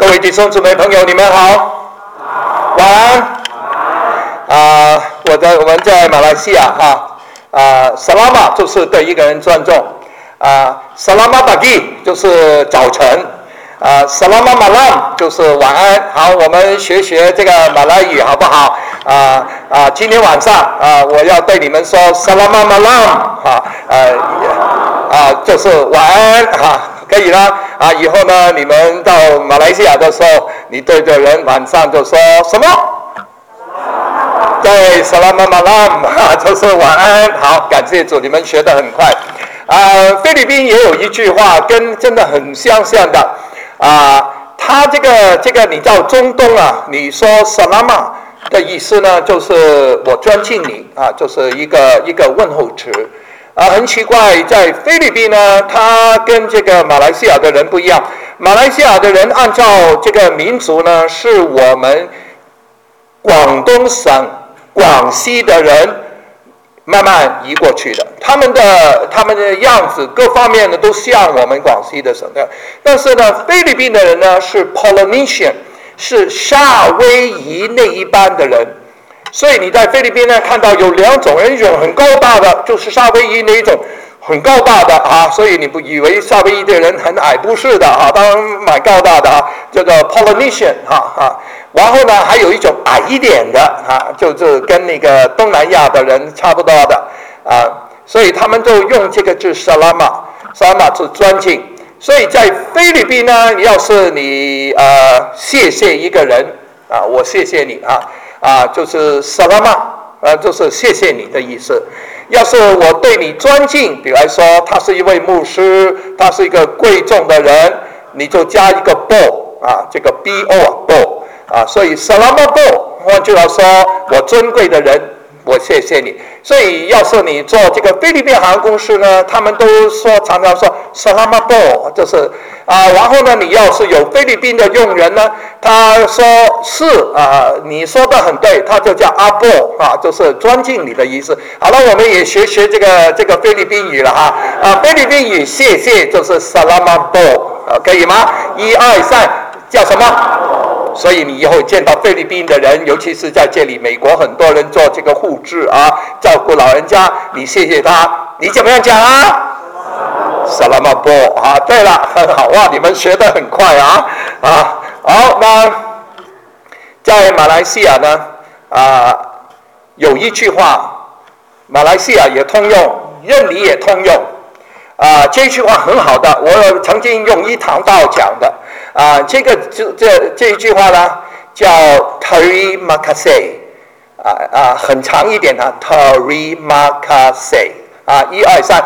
位弟兄姊妹朋友，你们好，晚安。我们在马来西亚Selamat 就是对一个人尊重，Selamat pagi 就是早晨，Selamat malam 就是晚安。好，我们学这个马来语好不好？今天晚上我要对你们说 Selamat malam 就是晚安可以啦以后呢，你们到马来西亚的时候，你对着人晚上就说什么？对 ，Selamat malam 就是晚安。好，感谢主，你们学得很快。菲律宾也有一句话跟真的很相像的他这个你到中东你说 Selamat 的意思呢，就是我尊敬你就是一个问候词。很奇怪，在菲律宾呢，他跟这个马来西亚的人不一样。马来西亚的人按照这个民族呢，是我们广东省广西的人慢慢移过去的，他们的样子各方面呢都像我们广西的省的。但是呢，菲律宾的人呢是 Polynesian， 是夏威夷那一班的人。所以你在菲律宾呢看到有两种人，一种很高大的，就是夏威夷那一种很高大的所以你不以为夏威夷的人很矮，不是的当然蛮高大的这个 Polynesian 然后呢还有一种矮一点的就是跟那个东南亚的人差不多的所以他们就用这个字 Selamat 是尊敬。所以在菲律宾呢，要是你谢谢一个人我谢谢你就是 Selamat 就是谢谢你的意思。要是我对你尊敬，比如说他是一位牧师，他是一个贵重的人，你就加一个 bo 这个 bo bo 所以 Selamat bo 换句话说，我尊贵的人，我谢谢你。所以要是你做这个菲律宾航空公司呢，他们都常常说 Selamat bo 就是然后呢，你要是有菲律宾的佣人呢，他说是你说的很对，他就叫阿波就是尊敬你的意思。好了，我们也学这个菲律宾语了菲律宾语谢谢就是 Selamat bo 可以吗？1、2、3叫什么？所以你以后见到菲律宾的人，尤其是在这里美国，很多人做这个护士照顾老人家，你谢谢他，你怎么样讲Selamat bo 对了，很好你们学得很快好，那在马来西亚呢有一句话，马来西亚也通用，印尼也通用这句话很好的，我曾经用一堂道讲的这一句话呢叫 Terima kasih 很长一点Terima kasih 1、2、3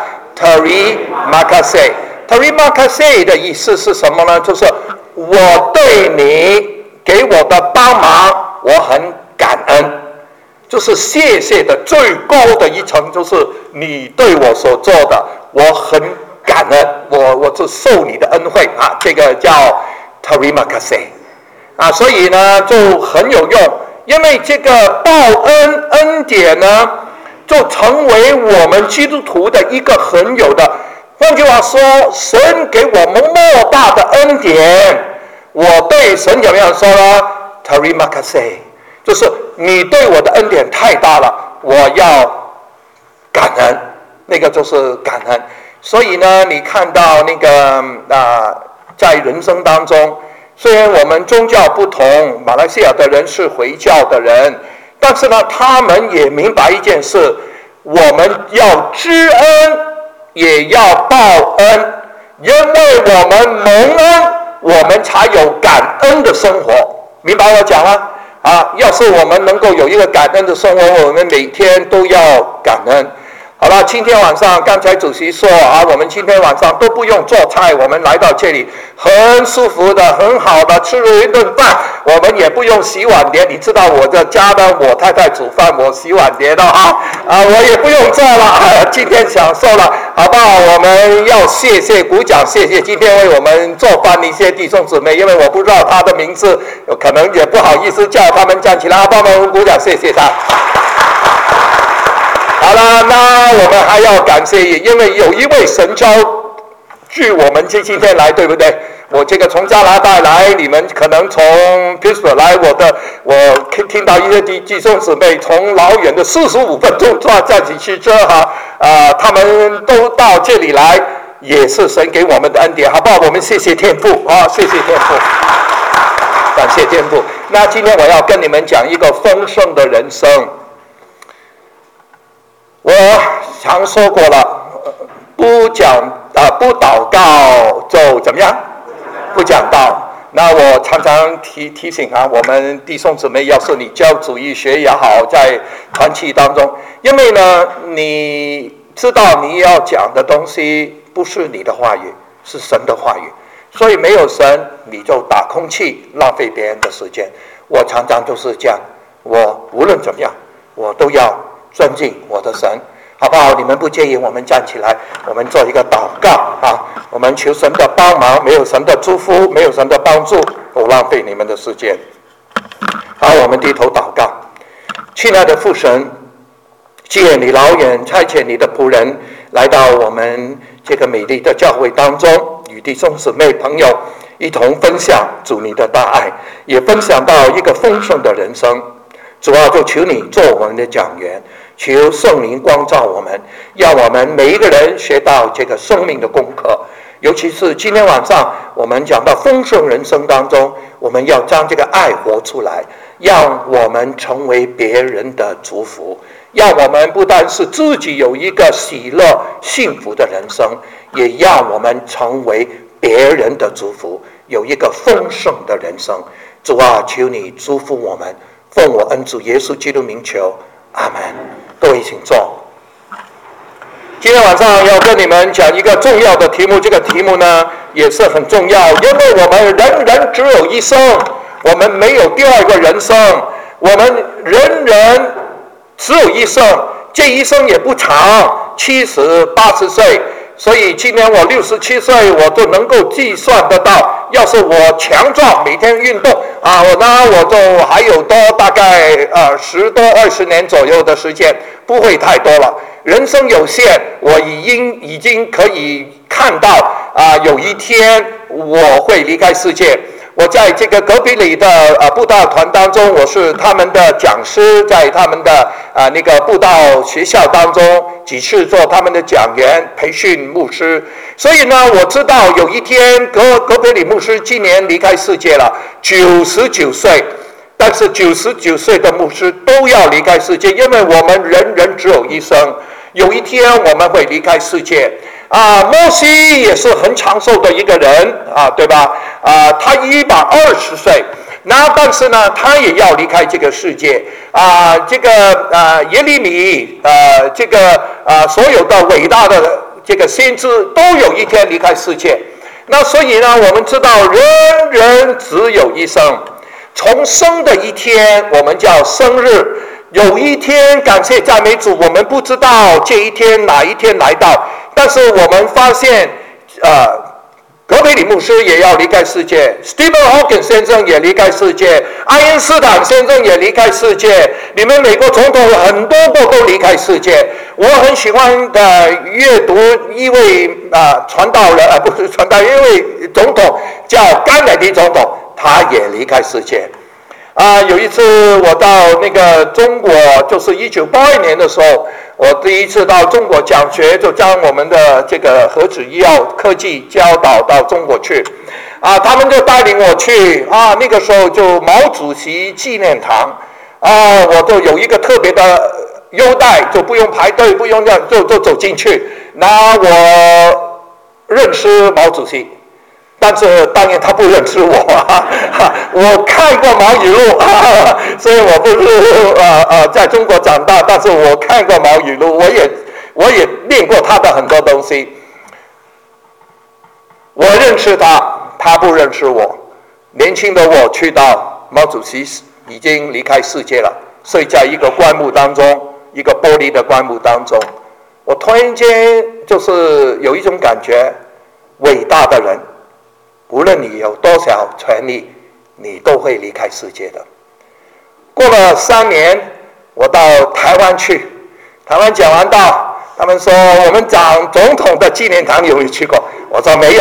Terima kasih Terima kasih 的意思是什么呢？就是我对你给我的帮忙我很感恩，就是谢谢的最高的一层，就是你对我所做的我很感恩，我就受你的恩惠这个叫 Terima kasih 所以呢就很有用，因为这个报恩典呢就成为我们基督徒的一个很有的，换句话说，神给我们莫大的恩典，我对神怎么样说呢？ Terima kasih 就是你对我的恩典太大了，我要感恩，那个就是感恩。所以呢你看到那个在人生当中，虽然我们宗教不同，马来西亚的人是回教的人，但是呢他们也明白一件事，我们要知恩也要报恩，因为我们蒙恩，我们才有感恩的生活，明白我讲吗？要是我们能够有一个感恩的生活，我们每天都要感恩。好了，今天晚上刚才主席说我们今天晚上都不用做菜，我们来到这里很舒服的很好的吃了一顿饭，我们也不用洗碗碟。你知道我的家呢，我太太煮饭，我洗碗碟的我也不用做了今天享受了，好不好？我们要谢谢鼓掌，谢谢今天为我们做饭的一些弟兄姊妹，因为我不知道他的名字，可能也不好意思叫他们站起来，帮我们鼓掌，谢谢他。好了，那我们还要感谢，因为有一位神召据我们今天来，对不对？ 我这个从加拿大来，你们可能从 Pittsburgh 来，我听到一些弟兄姊妹从老远的45分钟坐几汽车他们都到这里来，也是神给我们的恩典，好不好？我们谢谢天父谢谢天父，感谢天父。那今天我要跟你们讲一个丰盛的人生。我常说过了，不祷告就怎么样？不讲道。那我常常提醒我们弟兄姊妹，要是你教主义学也好，在团契当中，因为呢，你知道你要讲的东西不是你的话语，是神的话语，所以没有神，你就打空气，浪费别人的时间。我常常就是这样，我无论怎么样，我都要尊敬我的神，好不好？你们不介意，我们站起来，我们做一个祷告我们求神的帮忙，没有神的祝福，没有神的帮助，都浪费你们的时间。好，我们低头祷告。亲爱的父神，既然你老远差遣你的仆人来到我们这个美丽的教会当中，与弟兄姊妹朋友一同分享主你的大爱，也分享到一个丰盛的人生。主要就求你做我们的讲员，求圣灵光照我们，让我们每一个人学到这个生命的功课。尤其是今天晚上我们讲到丰盛人生当中，我们要将这个爱活出来，让我们成为别人的祝福，让我们不单是自己有一个喜乐幸福的人生，也让我们成为别人的祝福，有一个丰盛的人生。主啊，求你祝福我们，奉我恩主耶稣基督名求，阿们。各位请坐。今天晚上要跟你们讲一个重要的题目，这个题目呢也是很重要，因为我们人只有一生，我们没有第二个人生，我们人只有一生，这一生也不长，70、80岁。所以今年我67岁，我就能够计算得到，要是我强壮，每天运动我就还有多大概10多20年左右的时间，不会太多了。人生有限，我已经可以看到有一天我会离开世界。我在这个隔壁里的布道团当中，我是他们的讲师，在他们的那个布道学校当中几次做他们的讲员，培训牧师。所以呢，我知道有一天葛培理牧师今年离开世界了，99岁。但是99岁的牧师都要离开世界，因为我们人只有一生，有一天我们会离开世界。摩西也是很长寿的一个人对吧？他120岁，但是呢，他也要离开这个世界。这个耶利米，这个所有的伟大的这个先知都有一天离开世界。那所以呢，我们知道人只有一生。从生的一天，我们叫生日。有一天，感谢赞美主，我们不知道这一天哪一天来到，但是我们发现，葛培理牧师也要离开世界 ，Stephen Hawking 先生也离开世界，爱因斯坦先生也离开世界，你们美国总统很多个都离开世界。我很喜欢阅读一位传道人，不是传道，一位总统叫甘乃迪总统。他也离开世界。有一次我到那个中国，就是1981年的时候，我第一次到中国讲学，就将我们的这个核子医药科技教导到中国去。他们就带领我去那个时候就毛主席纪念堂我就有一个特别的优待，就不用排队，不用这样，就走进去。那我认识毛主席。但是当然他不认识我我看过毛语录所以我不是在中国长大，但是我看过毛语录，我也念过他的很多东西。我认识他，他不认识我。年轻的我去到毛主席已经离开世界了，睡在一个棺木当中，一个玻璃的棺木当中。我突然间就是有一种感觉，伟大的人无论你有多少权利，你都会离开世界的。过了3年，我到台湾去，台湾讲完道，他们说我们讲总统的纪念堂有没有去过？我说没有，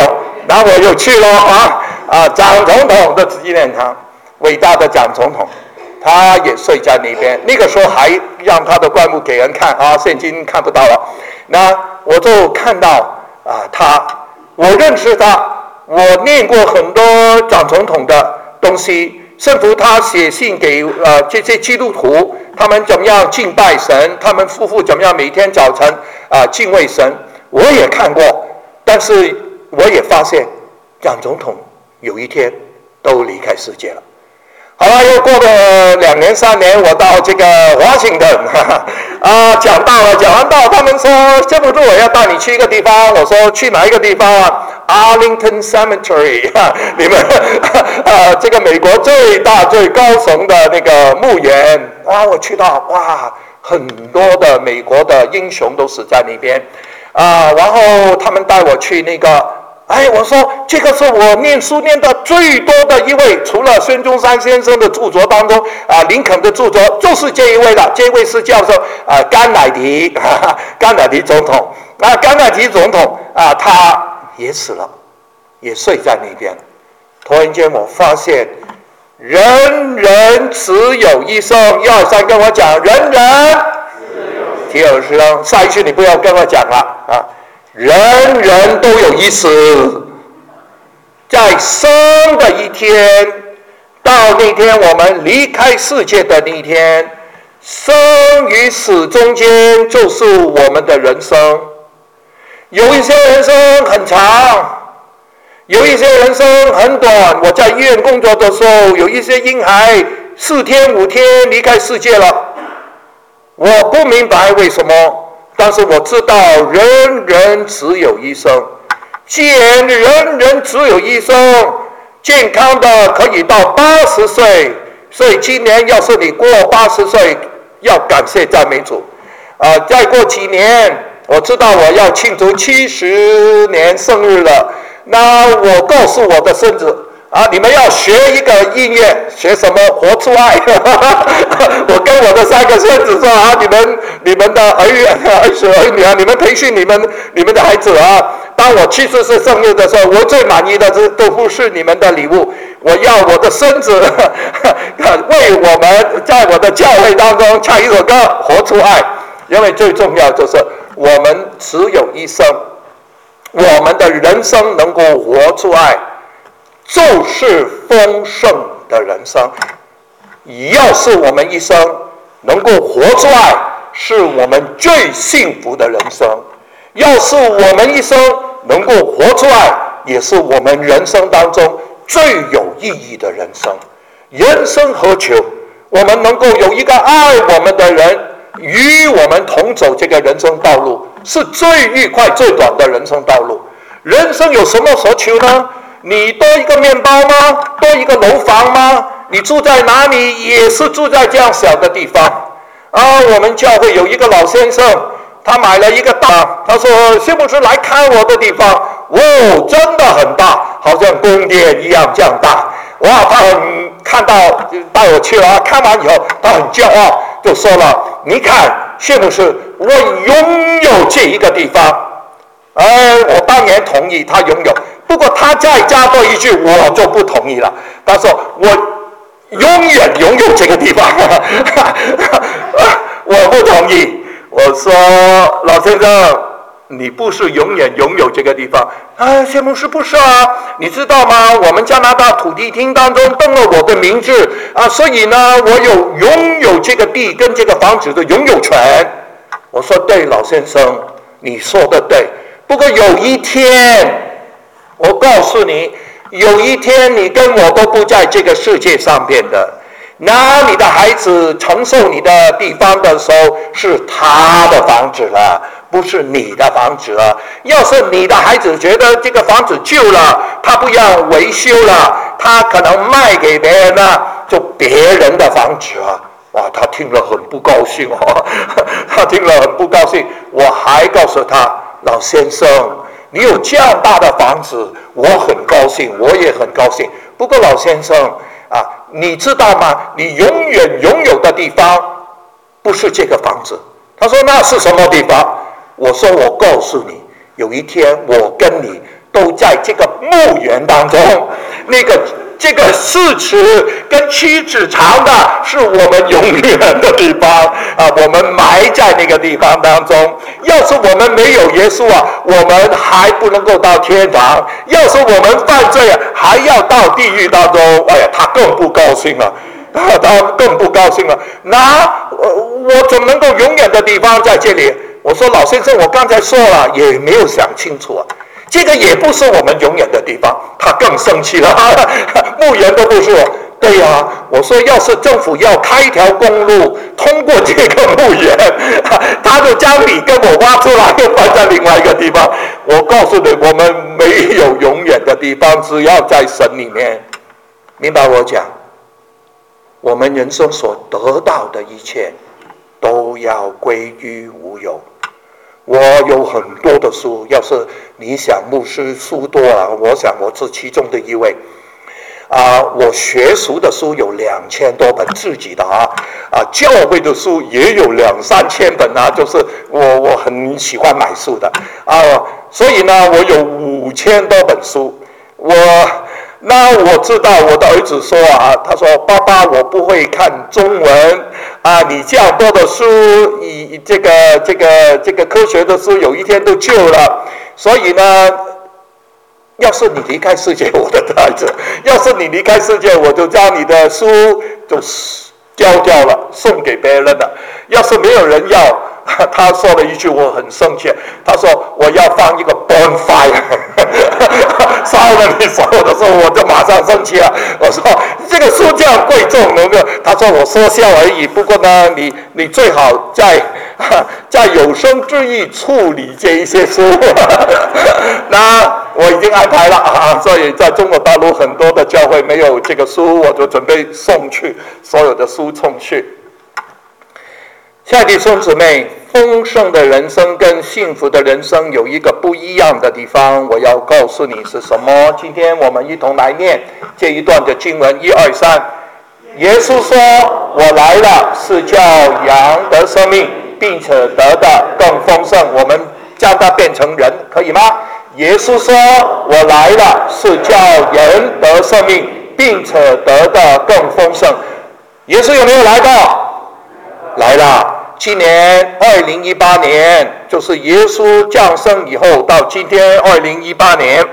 然后我又去了蒋总统的纪念堂，伟大的蒋总统，他也睡在那边。那个时候还让他的棺木给人看现今看不到了。那我就看到我认识他，我念过很多蒋总统的东西，甚至他写信给这些基督徒，他们怎么样敬拜神，他们夫妇怎么样每天早晨敬畏神，我也看过。但是我也发现蒋总统有一天都离开世界了。好了，又过了2年3年，我到这个华盛顿讲完道，他们说这不是我要带你去一个地方，我说去哪一个地方Arlington Cemetery 你们这个美国最大最高耸的那个墓园我去到很多的美国的英雄都死在那边然后他们带我去那个我说这个是我念书念的最多的一位，除了孙中山先生的著作当中林肯的著作就是这一位了，这位是叫做甘乃迪总统甘乃迪总统他也死了，也睡在那边。突然间我发现人人只有一生，1、2、3跟我讲，人人只有一生。下一句你不要跟我讲了人人都有一死，在生的一天到那天我们离开世界的那一天，生与死中间就是我们的人生。有一些人生很长，有一些人生很短。我在医院工作的时候，有一些婴孩4天5天离开世界了，我不明白为什么，但是我知道人人只有一生。既然人人只有一生，健康的可以到80岁，所以今年要是你过80岁，要感谢赞美主再过几年我知道我要庆祝70年生日了，那我告诉我的孙子你们要学一个音乐，学什么？活出爱我跟我的3个孙子说你们的儿女你们培训你们的孩子当我70岁生日的时候，我最满意的都不是你们的礼物，我要我的孙子为我们在我的教会当中唱一首歌《活出爱》，因为最重要就是我们只有一生，我们的人生能够活出爱，就是丰盛的人生。要是我们一生能够活出爱，是我们最幸福的人生。要是我们一生能够活出爱，也是我们人生当中最有意义的人生。人生何求？我们能够有一个爱我们的人与我们同走这个人生道路，是最愉快最短的人生道路。人生有什么所求呢？你多一个面包吗？多一个楼房吗？你住在哪里？也是住在这样小的地方我们教会有一个老先生，他买了一个他说谢牧师来看我的地方真的很大，好像宫殿一样这样大他很看到带我去了看完以后他很骄傲，就说了，你看谢牧师，我拥有这一个地方我当然同意他拥有，不过他再加多一句我就不同意了，他说我永远拥有这个地方我不同意。我说老先生，你不是永远拥有这个地方谢牧师不是你知道吗？我们加拿大土地厅当中登了我的名字所以呢我有拥有这个地跟这个房子的拥有权。我说对，老先生你说的对，不过有一天我告诉你，有一天你跟我都不在这个世界上面的，那你的孩子承受你的地方的时候是他的房子了，不是你的房子了。要是你的孩子觉得这个房子旧了，他不要维修了，他可能卖给别人了，就别人的房子他听了很不高兴他听了很不高兴。我还告诉他，老先生你有这样大的房子我很高兴，我也很高兴，不过老先生你知道吗？你永远拥有的地方不是这个房子。他说那是什么地方？我说我告诉你，有一天我跟你都在这个墓园当中。这个4尺跟7尺长的是我们永远的地方啊，我们埋在那个地方当中。要是我们没有耶稣啊，我们还不能够到天堂；要是我们犯罪啊，还要到地狱当中。哎呀，他更不高兴了。他更不高兴了。我怎么能够永远的地方在这里？我说老先生，我刚才说了，也没有想清楚啊。这个也不是我们永远的地方，他更生气了。墓园都不是我。对呀，我说要是政府要开一条公路通过这个墓园，他就将你跟我挖出来，又放在另外一个地方。我告诉你，我们没有永远的地方，只要在神里面。明白我讲？我们人生所得到的一切，都要归于无有。我有很多的书，要是你想牧师书多啊，我想我是其中的一位。我学术的书有2000多本自己的教会的书也有2-3千本啊，就是我很喜欢买书的所以呢，我有5000多本书。我知道我的儿子说他说爸爸，我不会看中文你这样多的书，这个科学的书有一天都旧了，所以呢，要是你离开世界，我的孩子，要是你离开世界，我就将你的书就丢掉了，送给别人了。要是没有人要，他说了一句我很生气，他说我要放一个 bonfire 烧了你所有的书，我就马上生气了。我说这个书这样贵重，他说我说笑而已，不过呢你最好在有生之意处理这一些书。那我已经安排了所以在中国大陆很多的教会没有这个书，我就准备送去所有的书送去。亲爱的弟兄姊妹，丰盛的人生跟幸福的人生有一个不一样的地方，我要告诉你是什么。今天我们一同来念这一段的经文，1、2、3。耶稣说：“我来了，是叫羊得生命，并且得的更丰盛。”我们将它变成人，可以吗？耶稣说：“我来了，是叫人得生命，并且得的更丰盛。”耶稣有没有来到？来了。今年2018年，就是耶稣降生以后到今天2018年。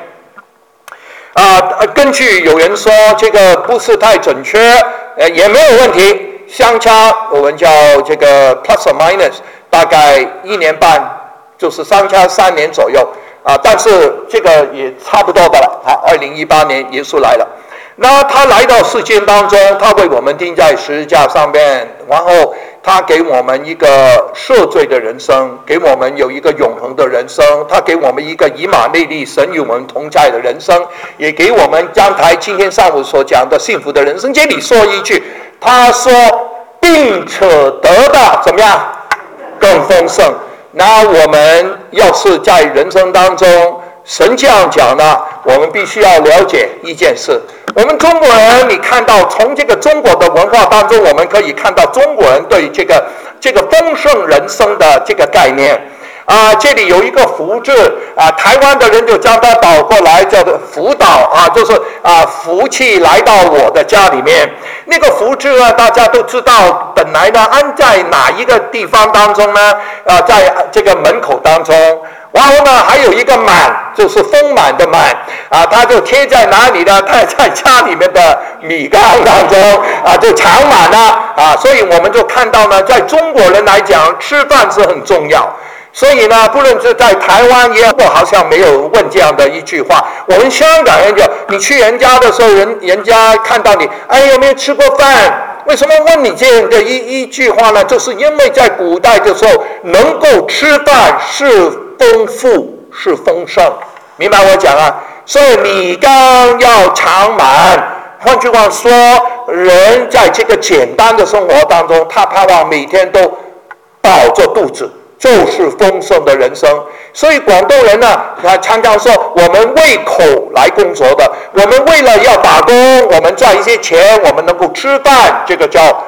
根据有人说这个不是太准确，也没有问题，相差我们叫这个 plus or minus， 大概1年半，就是相差3年左右但是这个也差不多的了。2018年耶稣来了。那他来到世间当中，他为我们钉在十字架上面，然后他给我们一个赦罪的人生，给我们有一个永恒的人生，他给我们一个以马内利神与我们同在的人生，也给我们刚才今天上午所讲的幸福的人生。这里说一句，他说并且得的怎么样更丰盛。那我们要是在人生当中，神这样讲呢，我们必须要了解一件事。我们中国人，你看到从这个中国的文化当中，我们可以看到中国人对这个丰盛人生的这个概念这里有一个福字台湾的人就将它倒过来叫做福岛就是福气来到我的家里面。那个福字呢，大家都知道，本来呢安在哪一个地方当中呢？在这个门口当中。然后呢，还有一个满，就是丰满的满它就贴在哪里呢？它在家里面的米缸当中就藏满了所以我们就看到呢，在中国人来讲，吃饭是很重要。所以呢，不论是在台湾也好像没有问这样的一句话。我们香港人就，你去人家的时候，人家看到你，有没有吃过饭？为什么问你这样的一句话呢？就是因为在古代的时候，能够吃饭是丰富，是丰盛，明白我讲所以米缸要藏满。换句话说，人在这个简单的生活当中，他盼望每天都饱着肚子，就是丰盛的人生。所以广东人呢，他常常说，我们为口来工作的，我们为了要打工，我们赚一些钱，我们能够吃饭，这个叫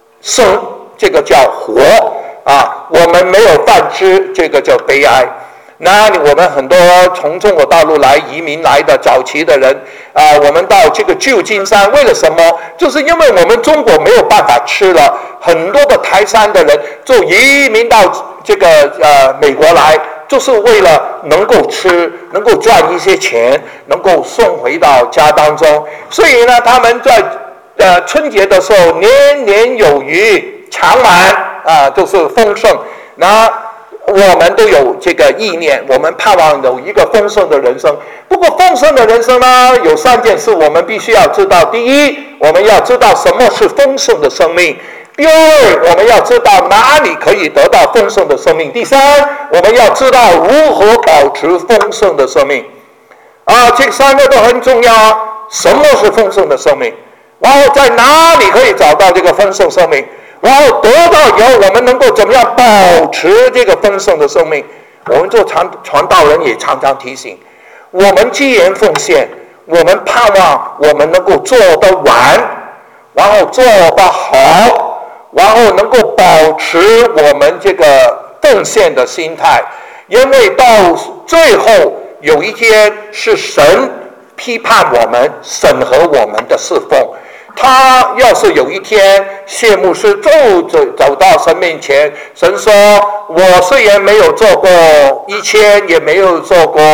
生，这个叫活我们没有饭吃，这个叫悲哀。 那我们很多从中国大陆来移民来的早期的人我们到这个旧金山，为了什么？就是因为我们中国没有办法吃了，很多的台山的人就移民到这个美国来，就是为了能够吃，能够赚一些钱，能够送回到家当中。所以呢，他们在春节的时候年年有余，常满就是丰盛。那我们都有这个意念，我们盼望有一个丰盛的人生。不过丰盛的人生呢，有3件事我们必须要知道。第一，我们要知道什么是丰盛的生命；第二，我们要知道哪里可以得到丰盛的生命；第三，我们要知道如何保持丰盛的生命。这3个都很重要啊。什么是丰盛的生命？然后在哪里可以找到这个丰盛生命？然后得到以后，我们能够怎么样保持这个丰盛的生命？我们做传道人也常常提醒，我们既然奉献，我们盼望我们能够做得完，然后做得好，然后能够保持我们这个奉献的心态，因为到最后有一天是神批判我们、审核我们的侍奉。他要是有一天谢牧师走到神面前，神说：“我虽然没有做过1000，也没有做过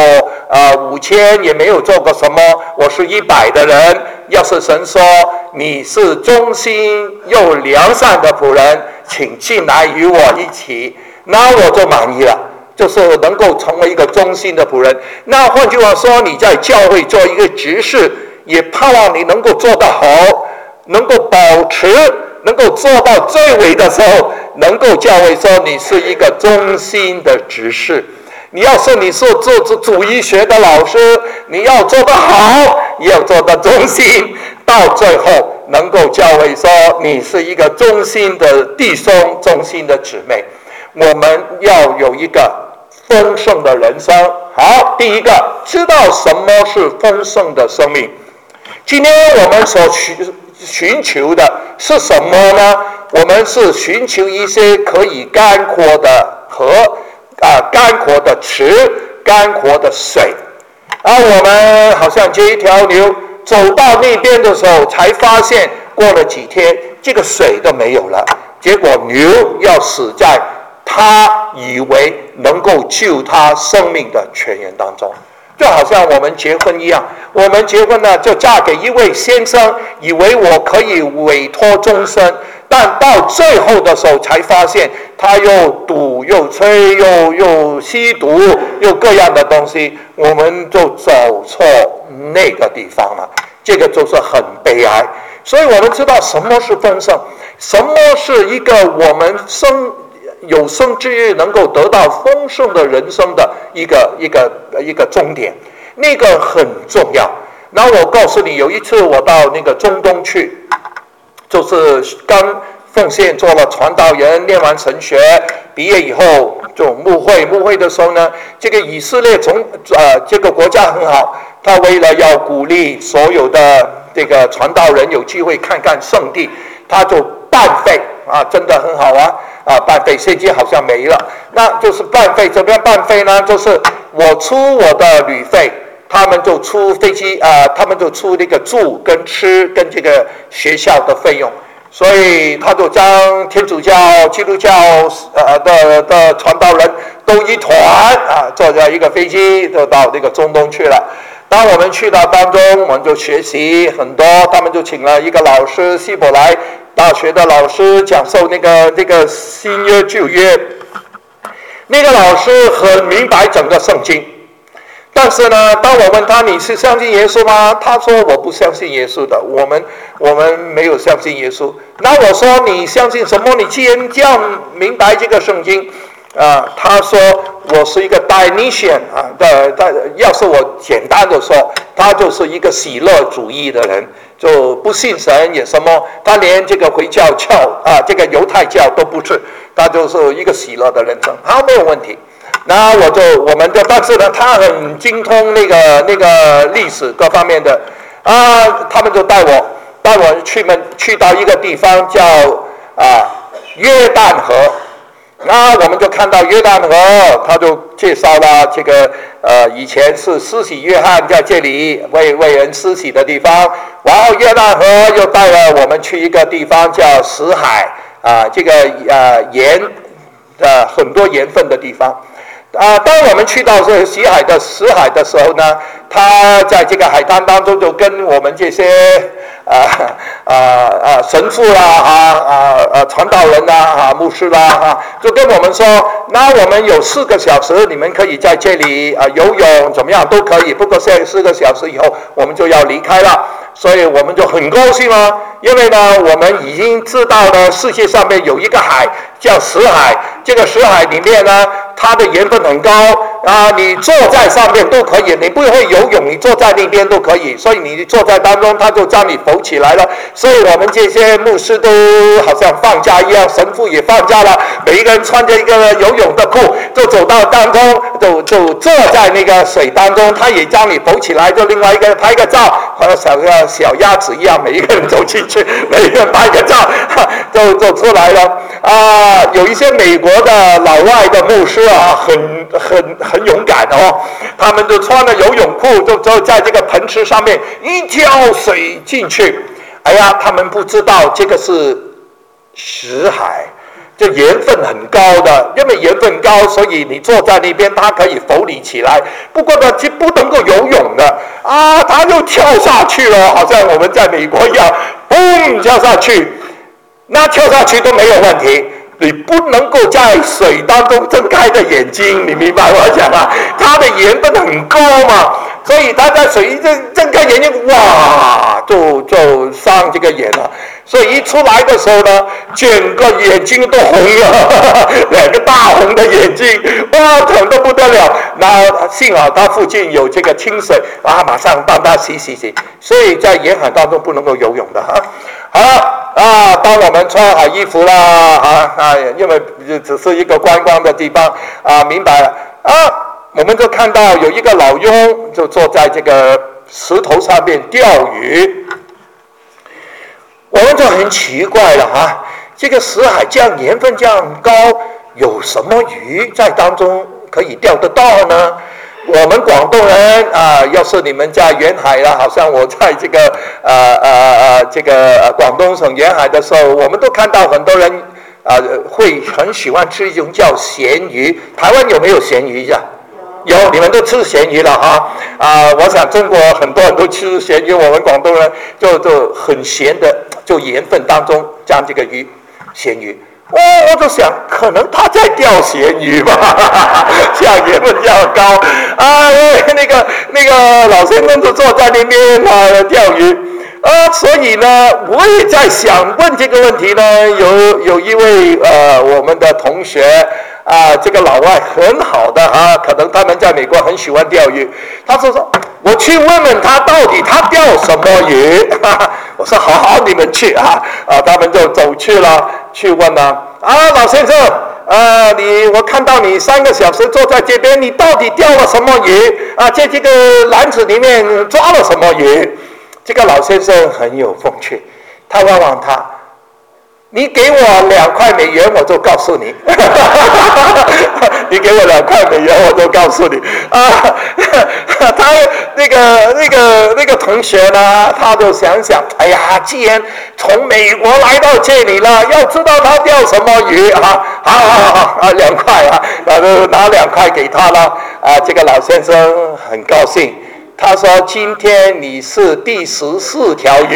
5000，也没有做过什么，我是100的人。要是神说你是忠心又良善的仆人，请进来与我一起，那我就满意了。”就是能够成为一个忠心的仆人。那换句话说，你在教会做一个执事，也盼望你能够做得好，能够保持，能够做到最尾的时候，能够教会说你是一个忠心的执事。你要是你是做主医学的老师，你要做得好，也要做得忠心，到最后能够教会说你是一个忠心的弟兄、忠心的姊妹。我们要有一个丰盛的人生。好，第一个，知道什么是丰盛的生命。今天我们所寻求的是什么呢？我们是寻求一些可以干活的河干活的池、干活的水。我们好像这一条牛走到那边的时候，才发现过了几天，这个水都没有了。结果牛要死在他以为能够救他生命的泉源当中。就好像我们结婚一样，我们结婚呢，就嫁给一位先生，以为我可以委托终身，但到最后的时候才发现，他又赌又吹又吸毒又各样的东西，我们就走错那个地方了。这个就是很悲哀。所以我们知道什么是丰盛，什么是一个我们有生之日能够得到丰盛的人生的一个终点，那个很重要。然后我告诉你，有一次我到那个中东去，就是刚奉献做了传道人，念完神学，毕业以后就牧会的时候呢，这个以色列这个国家很好，他为了要鼓励所有的这个传道人有机会看看圣地，他就办费真的很好办费，现在好像没了。那就是办费，怎么样办费呢？就是我出我的旅费，他们就出飞机他们就出那个住跟吃跟这个学校的费用。所以他就将天主教、基督教的传道人都一团坐在一个飞机就到那个中东去了。当我们去到当中，我们就学习很多，他们就请了一个老师，希伯来大学的老师讲授那个新约旧约。那个老师很明白整个圣经，但是呢，当我问他你是相信耶稣吗？他说我不相信耶稣的，我们没有相信耶稣。那我说你相信什么？你既然这样明白这个圣经他说我是一个 Dionysian 要是我简单的说，他就是一个喜乐主义的人，就不信神也什么，他连这个回教这个犹太教都不是，他就是一个喜乐的人生，他没有问题。那但是呢，他很精通那个历史各方面的他们就带我去到一个地方叫约旦河。 那我们就看到约旦河，他就介绍了这个以前是施洗约翰在这里为人施洗的地方，然后约旦河又带了我们去一个地方叫死海这个很多盐分的地方。当我们去到这死海的时候呢，他在这个海滩当中就跟我们这些神父啦传道人啦牧师啦就跟我们说，那我们有4个小时，你们可以在这里游泳怎么样都可以，不过现在4个小时以后我们就要离开了，所以我们就很高兴了，因为呢我们已经知道了世界上面有一个海叫死海，这个死海里面呢它的盐分很高你坐在上面都可以，你不会游泳，你坐在那边都可以，所以你坐在当中，它就将你浮起来了。所以我们这些牧师都好像放假一样，神父也放假了，每一个人穿着一个游泳的裤，就走到当中，就坐在那个水当中，他也将你浮起来，就另外一个人拍个照，好像小鸭子一样，每一个人走进去，每一个人拍个照，就出来了有一些美国的老外的牧师很勇敢他们就穿了游泳裤，就在这个盆池上面一跳水进去。哎呀，他们不知道这个是死海，这盐分很高的，因为盐分高，所以你坐在那边，它可以浮你起来。不过呢，就不能够游泳的他就跳下去了，好像我们在美国一样，嘣跳下去，那跳下去都没有问题。你不能够在水当中睁开的眼睛，你明白我讲它的盐分很高嘛，所以它在水一睁开眼睛，哇，就伤这个眼了。所以一出来的时候呢，整个眼睛都红了，2个大红的眼睛，哇，疼得不得了。那幸好他附近有这个清水马上帮他洗。所以在沿海当中不能够游泳的好了当我们穿好衣服啦因为只是一个观光的地方明白了我们就看到有一个老翁就坐在这个石头上面钓鱼，我们就很奇怪了这个死海这样盐分这样高，有什么鱼在当中可以钓得到呢？我们广东人要是你们在沿海了，好像我在这个广东省沿海的时候，我们都看到很多人会很喜欢吃一种叫咸鱼。台湾有没有咸鱼呀？有，你们都吃咸鱼了我想中国很多人都吃咸鱼，我们广东人就很咸的，就盐分当中将这个鱼咸鱼。我就想，可能他在钓咸鱼吧，这样盐分比较高那个老先生就坐在那边钓鱼所以呢，我也在想问这个问题呢。有一位我们的同学这个老外很好的可能他们在美国很喜欢钓鱼，他说我去问问他到底他钓什么鱼我说好，你们去他们就走去了，去问老先生我看到你3个小时坐在这边，你到底钓了什么鱼在这个篮子里面抓了什么鱼？这个老先生很有风趣，他问他，你给我2块美元，我就告诉你。你给我2块美元，我就告诉你。他那个同学呢，他就想，哎呀，既然从美国来到这里了，要知道他钓什么鱼好，2块拿2块给他了。这个老先生很高兴。他说：“今天你是第14条鱼。”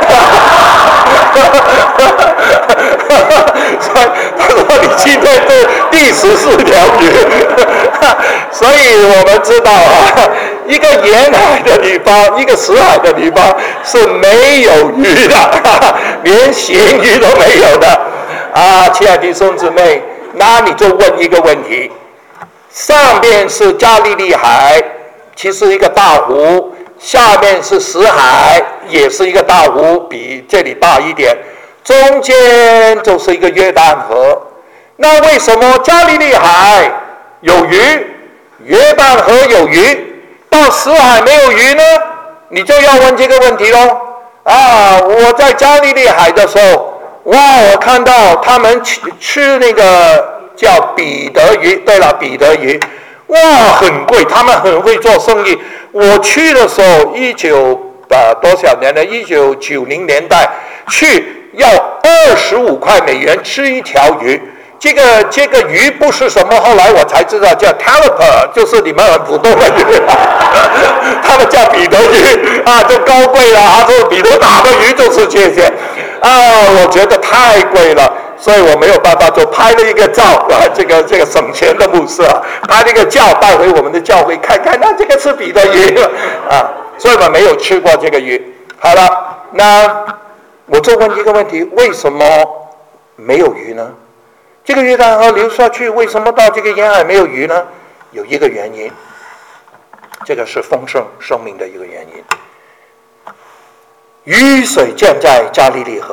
所以他说：“你今天是第14条鱼。”所以我们知道一个沿海的地方，一个死海的地方是没有鱼的，连咸鱼都没有的亲爱的弟兄姊妹，那你就问一个问题：上面是加利利海。其实一个大湖，下面是死海，也是一个大湖，比这里大一点，中间就是一个约旦河。那为什么加利利海有鱼，约旦河有鱼，到死海没有鱼呢？你就要问这个问题咯我在加利利海的时候，我看到他们吃那个叫彼得鱼。对了，彼得鱼，哇，很贵，他们很会做生意。我去的时候多少年呢？1990年代去要25块美元吃一条鱼。这个鱼不是什么，后来我才知道叫 caliper， 就是你们很普通的鱼，他们叫彼得鱼啊，就高贵了。他说彼得打的鱼就是这些啊，我觉得太贵了，所以我没有办法，就拍了一个照啊，这个省钱的牧师啊，拍了一个照带回我们的教会看看，那这个是彼得鱼啊，所以我没有吃过这个鱼。好了，那我就问一个问题：为什么没有鱼呢？这个约旦河流下去，为什么到这个沿海没有鱼呢？有一个原因，这个是丰盛生命的一个原因。雨水建在加利利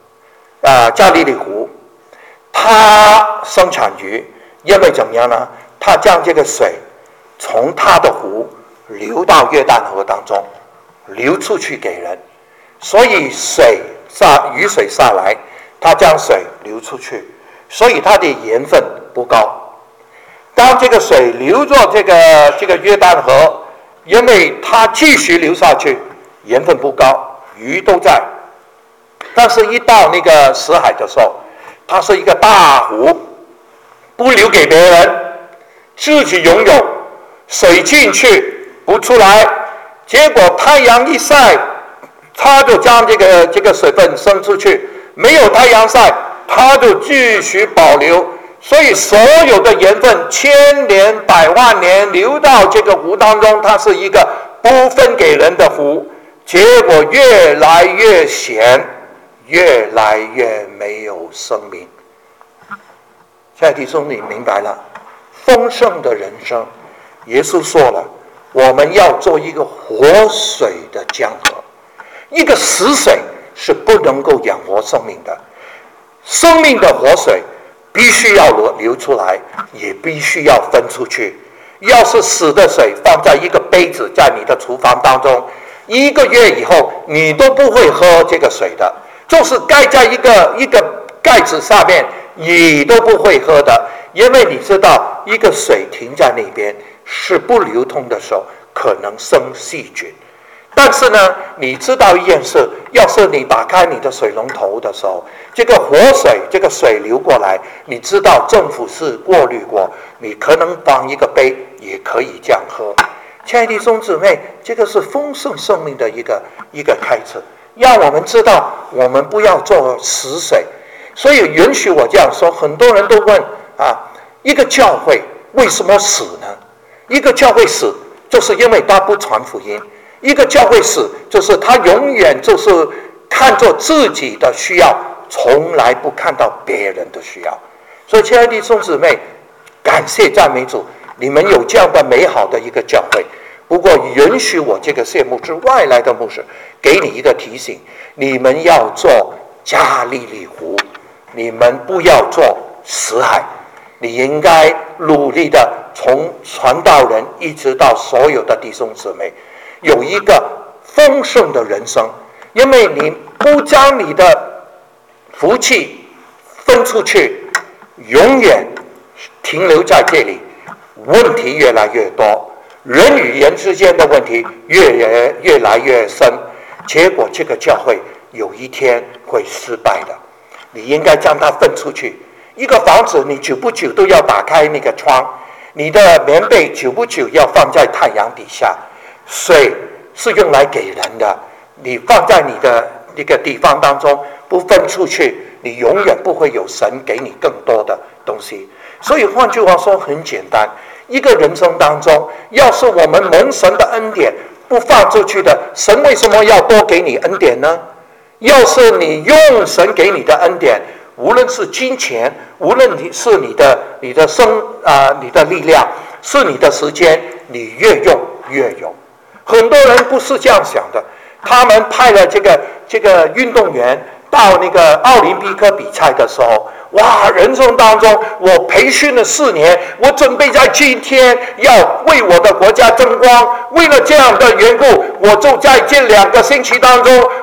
湖，它生产鱼，因为怎么样呢？它将这个水从它的湖流到约旦河当中，流出去给人，所以雨水下来，它将水流出去。所以它的盐分不高。当这个水流过这个约旦河，因为它继续流下去，盐分不高，鱼都在。但是一到那个死海的时候，它是一个大湖，不留给别人，自己拥有，水进去不出来，结果太阳一晒，它就将这个水分生出去，没有太阳晒，它就继续保留，所以所有的盐分千年百万年流到这个湖当中，它是一个不分给人的湖，结果越来越咸，越来越没有生命。亲爱的弟兄，你明白了丰盛的人生，耶稣说了，我们要做一个活水的江河，一个死水是不能够养活生命的。生命的活水必须要流出来，也必须要分出去。要是死的水放在一个杯子，在你的厨房当中，1个月以后你都不会喝这个水的，就是盖在一个盖子上面，你都不会喝的，因为你知道一个水停在那边是不流通的时候，可能生细菌。但是呢，你知道一件事，要是你打开你的水龙头的时候，这个活水，这个水流过来，你知道政府是过滤过，你可能放一个杯也可以这样喝。亲爱的弟兄姊妹，这个是丰盛生命的一个开始，让我们知道我们不要做死水。所以允许我这样说，很多人都问啊，一个教会为什么死呢？一个教会死，就是因为他不传福音。一个教会死，就是他永远就是看着自己的需要，从来不看到别人的需要。所以亲爱的弟兄姊妹，感谢赞美主，你们有这样的美好的一个教会。不过允许我这个谢牧之外来的牧师给你一个提醒，你们要做加利利湖，你们不要做死海。你应该努力的从传道人一直到所有的弟兄姊妹有一个丰盛的人生，因为你不将你的福气分出去，永远停留在这里，问题越来越多，人与人之间的问题越来越深，结果这个教会有一天会失败的。你应该将它分出去。一个房子你久不久都要打开那个窗，你的棉被久不久要放在太阳底下。水是用来给人的，你放在你的那个地方当中不分出去，你永远不会有神给你更多的东西。所以换句话说很简单，一个人生当中，要是我们蒙神的恩典不放出去的，神为什么要多给你恩典呢？要是你用神给你的恩典，无论是金钱，无论是你的力量，是你的时间，你越用越有。很多人不是这样想的，他们派了这个运动员到那个奥林匹克比赛的时候，哇，人生当中我培训了4年，我准备在今天要为我的国家争光，为了这样的缘故，我就在这2个星期当中，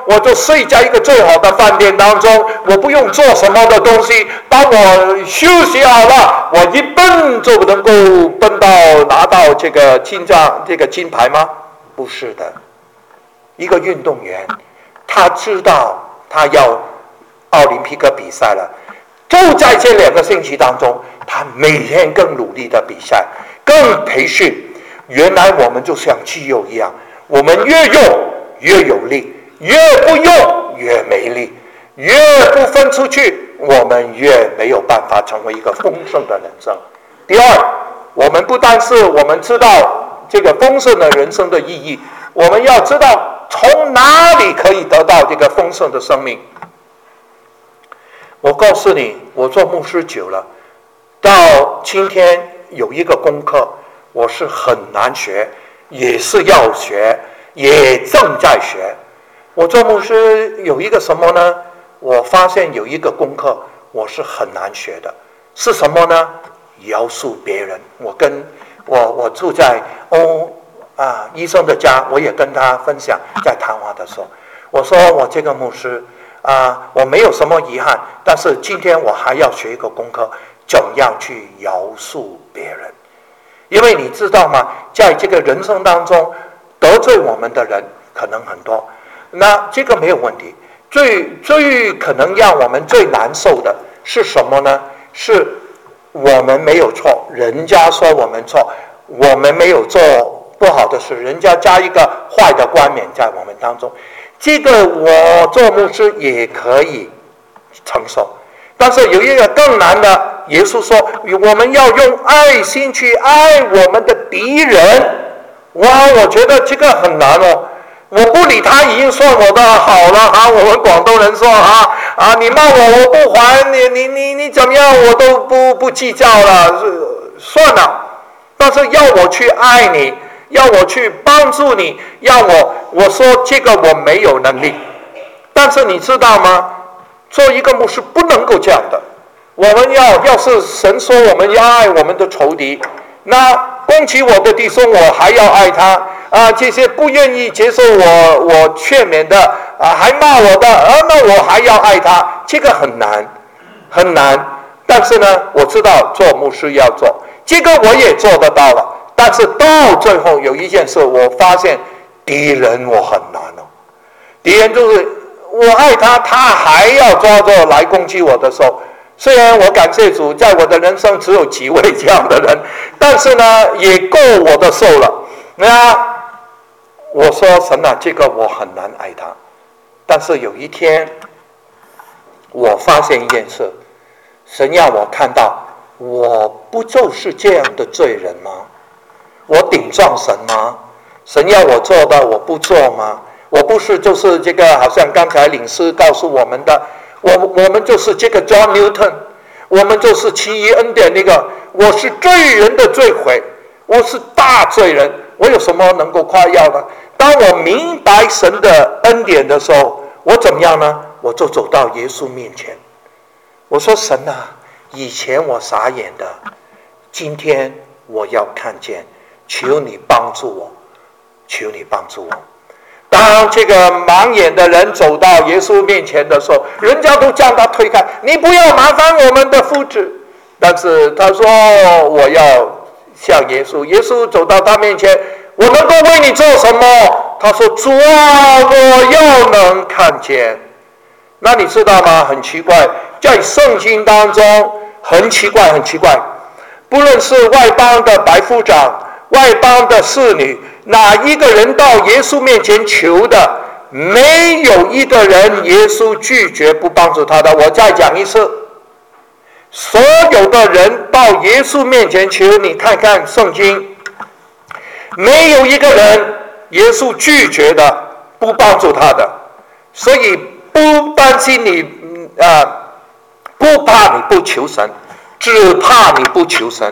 我就睡在一个最好的饭店当中，我不用做什么的东西。当我休息好了，我一奔就能够奔到拿到这个金牌吗？不是的。一个运动员，他知道他要奥林匹克比赛了，就在这2个星期当中，他每天更努力的比赛，更培训。原来我们就像肌肉一样，我们越用越有力，越不用越没力，越不分出去，我们越没有办法成为一个丰盛的人生。第二，我们不单是我们知道这个丰盛的人生的意义，我们要知道从哪里可以得到这个丰盛的生命。我告诉你，我做牧师久了，到今天有一个功课，我是很难学，也是要学，也正在学。我做牧师有一个什么呢？我发现有一个功课我是很难学的，是什么呢？饶恕别人。我住在医生的家，我也跟他分享，在谈话的时候，我说我这个牧师我没有什么遗憾，但是今天我还要学一个功课，怎样去饶恕别人。因为你知道吗，在这个人生当中得罪我们的人可能很多，那这个没有问题。最可能让我们最难受的是什么呢？是我们没有错，人家说我们错，我们没有做不好的事，人家加一个坏的冠冕在我们当中，这个我做牧师也可以承受。但是有一个更难的，耶稣说我们要用爱心去爱我们的敌人。哇，我觉得这个很难哦。我不理他已经算我的好了我们广东人说你骂我我不还，你怎么样我都不计较了，算了。但是要我去爱你，要我去帮助你，要我说这个我没有能力。但是你知道吗？做一个牧师不能够这样的。我们要是神说我们要爱我们的仇敌，那攻击我的弟兄我还要爱他这些不愿意接受我劝勉的还骂我的那我还要爱他，这个很难很难。但是呢，我知道做牧师要做，这个我也做得到了。但是到最后有一件事，我发现敌人我很难敌人就是我爱他，他还要抓着来攻击我的时候，虽然我感谢主，在我的人生只有几位这样的人，但是呢，也够我的受了。那我说神这个我很难爱他。但是有一天，我发现一件事，神让我看到，我不就是这样的罪人吗？我顶撞神吗？神要我做的我不做吗？我不是就是这个，好像刚才领师告诉我们的，我们就是这个 John Newton， 我们就是奇异恩典那个，我是罪人的罪魁，我是大罪人，我有什么能够夸耀呢？当我明白神的恩典的时候，我怎么样呢？我就走到耶稣面前，我说神以前我傻眼的，今天我要看见，求你帮助我，求你帮助我。当这个盲眼的人走到耶稣面前的时候，人家都将他推开，你不要麻烦我们的夫子。但是他说我要向耶稣，耶稣走到他面前，我能够为你做什么？他说主我要能看见。那你知道吗？很奇怪，在圣经当中很奇怪，不论是外邦的百夫长，外邦的侍女，哪一个人到耶稣面前求的，没有一个人耶稣拒绝不帮助他的。我再讲一次，所有的人到耶稣面前求，你看看圣经，没有一个人耶稣拒绝的不帮助他的。所以不担心你不怕你不求神，只怕你不求神。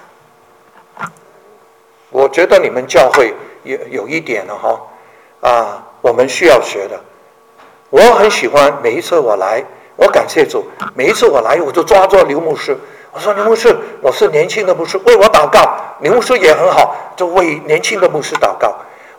我觉得你们教会有一点我们需要学的。我很喜欢每一次我来，我感谢主，每一次我来我就抓住刘牧师，我说刘牧师，我是年轻的牧师，为我祷告。刘牧师也很好，就为年轻的牧师祷告。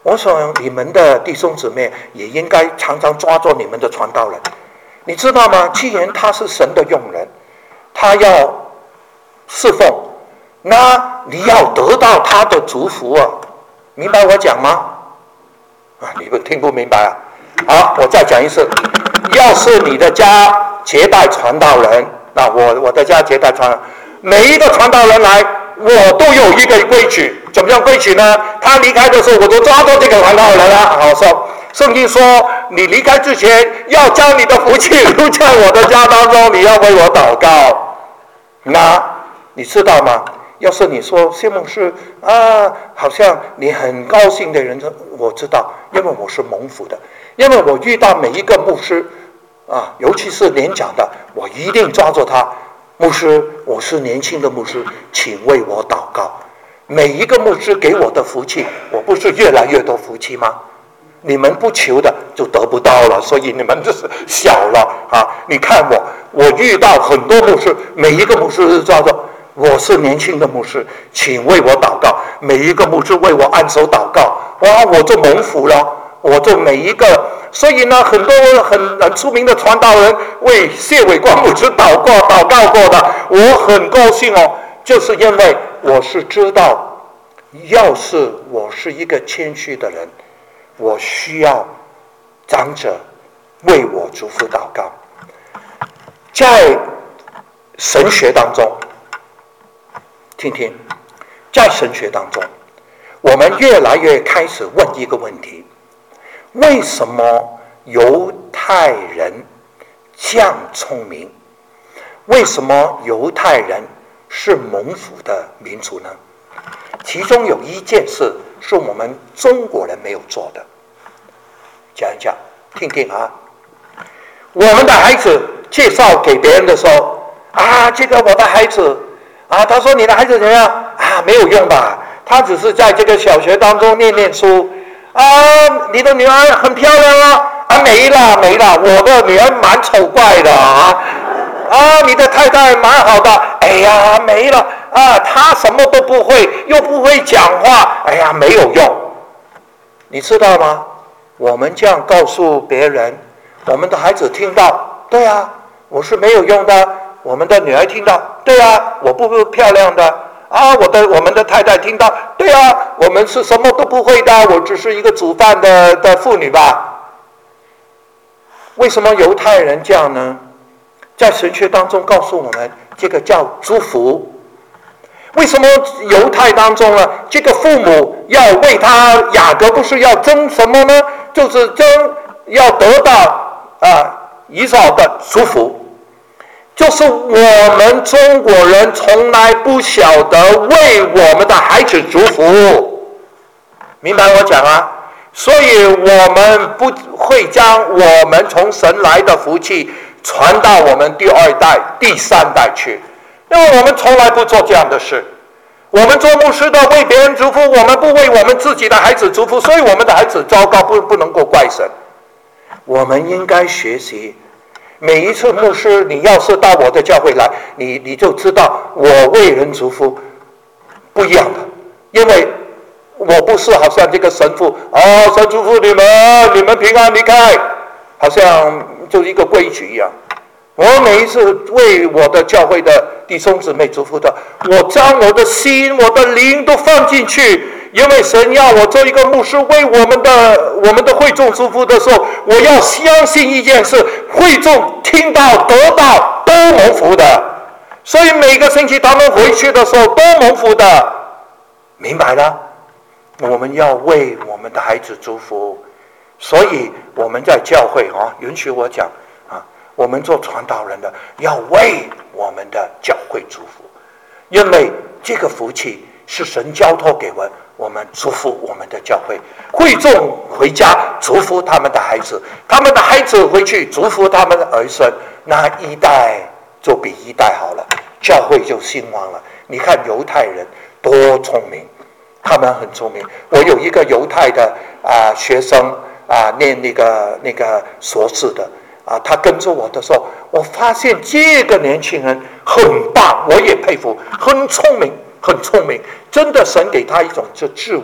我想你们的弟兄姊妹也应该常常抓住你们的传道人。你知道吗？既然他是神的用人，他要侍奉，那你要得到他的祝福啊！明白我讲吗？你们听不明白啊？好，我再讲一次。要是你的家接待传道人，那我的家接待传道人，每一个传道人来，我都有一个规矩。怎么样规矩呢？他离开的时候，我都抓住这个传道人了。好说，圣经说，你离开之前，要将你的福气留在我的家当中，你要为我祷告。那你知道吗？要是你说谢牧师好像你很高兴的人，我知道，因为我是蒙福的，因为我遇到每一个牧师尤其是年长的，我一定抓住他。牧师，我是年轻的牧师，请为我祷告。每一个牧师给我的福气，我不是越来越多福气吗？你们不求的就得不到了，所以你们就是小了你看我遇到很多牧师，每一个牧师都抓住。我是年轻的牧师，请为我祷告。每一个牧师为我按手祷告，哇，我就蒙福了。我就每一个，所以呢，很多很出名的传道人为谢伟光牧师祷告过的，我很高兴哦，就是因为我是知道，要是我是一个谦虚的人，我需要长者为我祝福祷告。在神学当中，听听，在神学当中，我们越来越开始问一个问题：为什么犹太人这样聪明？为什么犹太人是蒙福的民族呢？其中有一件事是我们中国人没有做的，讲一讲，听听我们的孩子介绍给别人的时候这个我的孩子他说你的孩子怎么样没有用吧，他只是在这个小学当中念书你的女儿很漂亮没了，我的女儿蛮丑怪的你的太太蛮好的，哎呀没了她什么都不会，又不会讲话，哎呀没有用。你知道吗？我们这样告诉别人，我们的孩子听到，对我是没有用的。我们的女儿听到，对我不漂亮的我们的太太听到，对我们是什么都不会的，我只是一个煮饭的妇女吧。为什么犹太人这样呢？在神学当中告诉我们，这个叫祝福。为什么犹太当中呢？这个父母要为他雅各不是要争什么呢？就是争要得到以扫的祝福。就是我们中国人从来不晓得为我们的孩子祝福，明白我讲所以我们不会将我们从神来的福气传到我们第二代、第三代去，因为我们从来不做这样的事。我们做牧师的为别人祝福，我们不为我们自己的孩子祝福，所以我们的孩子糟糕，不能够怪神。我们应该学习。每一次牧师，你要是到我的教会来，你就知道我为人祝福不一样的，因为我不是好像这个神父神祝福你们平安离开，好像就一个规矩一样。我每一次为我的教会的弟兄姊妹祝福的，我将我的心、我的灵都放进去，因为神要我做一个牧师，为我们的会众祝福的时候，我要相信一件事：会众听到、得到都蒙福的。所以每个星期他们回去的时候都蒙福的，明白了？我们要为我们的孩子祝福，所以我们在教会允许我讲我们做传道人的要为我们的教会祝福，因为这个福气是神交托给我们祝福我们的教会，会众回家祝福他们的孩子，他们的孩子回去祝福他们的儿孙，那一代就比一代好了，教会就兴旺了。你看犹太人多聪明，他们很聪明。我有一个犹太的学生念那个硕士的他跟着我的时候，我发现这个年轻人很棒，我也佩服，很聪明，真的神给他一种智慧，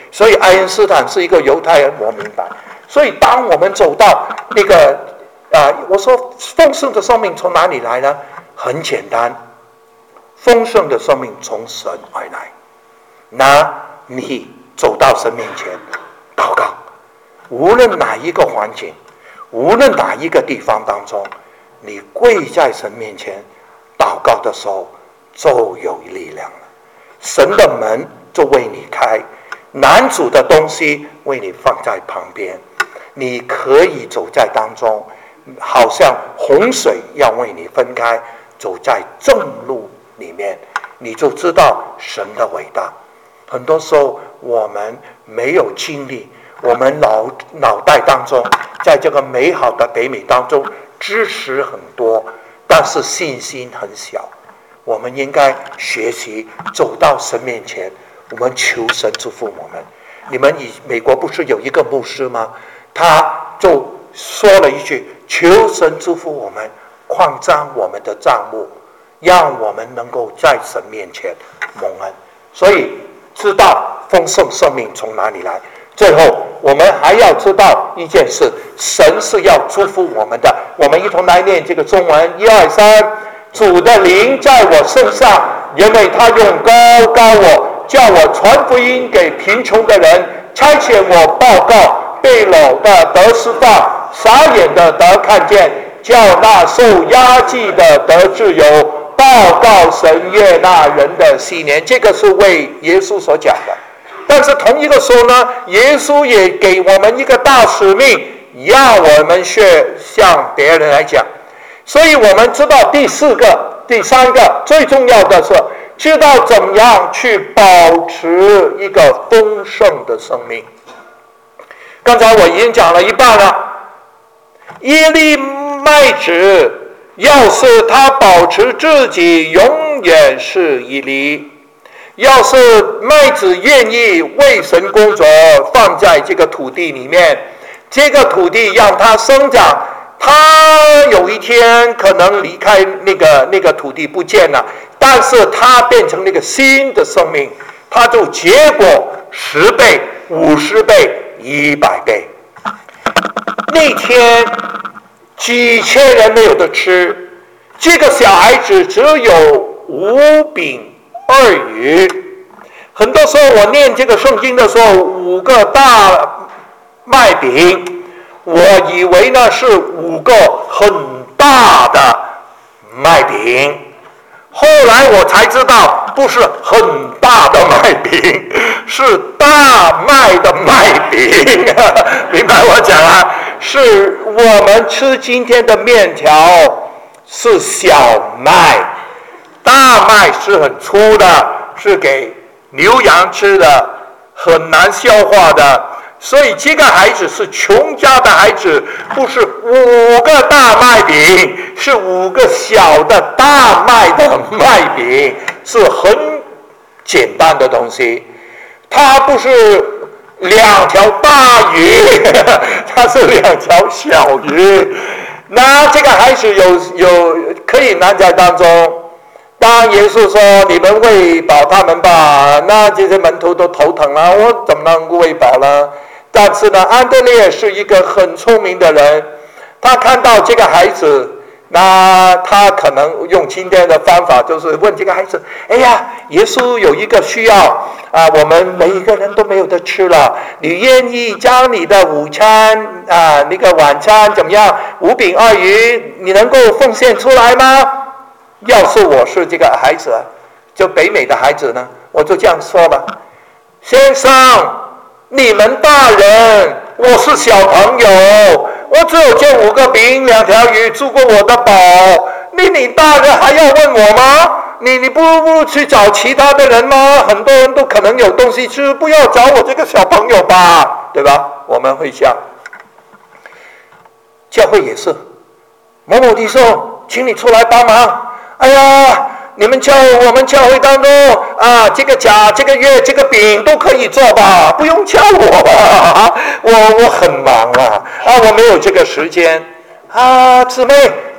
所以爱因斯坦是一个犹太人，我明白。所以当我们走到那个我说丰盛的生命从哪里来呢？很简单，丰盛的生命从神而来。那你走到神面前祷告，无论哪一个环境，无论哪一个地方当中，你跪在神面前祷告的时候，就有力量了。神的门就为你开，难主的东西为你放在旁边，你可以走在当中，好像洪水要为你分开，走在正路里面，你就知道神的伟大。很多时候我们没有经历，我们脑袋当中在这个美好的北美当中知识很多，但是信心很小。我们应该学习走到神面前，我们求神祝福我们。你们美国不是有一个牧师吗？他就说了一句，求神祝福我们，扩张我们的账目，让我们能够在神面前蒙恩。所以知道丰盛生命从哪里来。最后我们还要知道一件事，神是要祝福我们的。我们一同来念这个中文，1、2、3。主的灵在我身上，因为他用膏我，叫我传福音给贫穷的人，差遣我报告被掳的得释放，傻眼的得看见，叫那受压制的得自由，报告神悦纳人的禧年。这个是为耶稣所讲的。但是同一个时候呢，耶稣也给我们一个大使命，让我们向别人来讲。所以我们知道第三个最重要的是知道怎么样去保持一个丰盛的生命。刚才我已经讲了一半了，一粒麦子要是它保持自己永远是一粒，要是麦子愿意为神工作，放在这个土地里面，这个土地让它生长，他有一天可能离开那个土地不见了，但是他变成那个新的生命，他就结果10倍、50倍、100倍。那天几千人没有得吃，这个小孩子只有5饼2鱼。很多时候我念这个圣经的时候，5个大麦饼，我以为呢是5个很大的麦饼，后来我才知道不是很大的麦饼，是大麦的麦饼。明白我讲啊？是我们吃今天的面条是小麦，大麦是很粗的，是给牛羊吃的，很难消化的。所以这个孩子是穷家的孩子，不是5个大麦饼，是5个小的大麦的麦饼，是很简单的东西。它不是2条大鱼，它是2条小鱼。那这个孩子有可以拿在当中。当耶稣说你们喂饱他们吧，那这些门徒都头疼了，我怎么能喂饱呢？但是呢，安德烈是一个很聪明的人，他看到这个孩子，那他可能用今天的方法，就是问这个孩子：哎呀，耶稣有一个需要我们每一个人都没有得吃了，你愿意将你的午餐那个晚餐怎么样？5饼2鱼，你能够奉献出来吗？要是我是这个孩子，就北美的孩子呢，我就这样说了：先生，你们大人，我是小朋友，我只有这5个饼2条鱼足够我的饱，你大人还要问我吗？你不去找其他的人吗？很多人都可能有东西吃，不要找我这个小朋友吧，对吧？我们会想，教会也是，某某弟兄，请你出来帮忙。哎呀，我们教会当中这个甲、这个月、这个丙都可以做吧，不用叫我吧，我很忙我没有这个时间姊妹，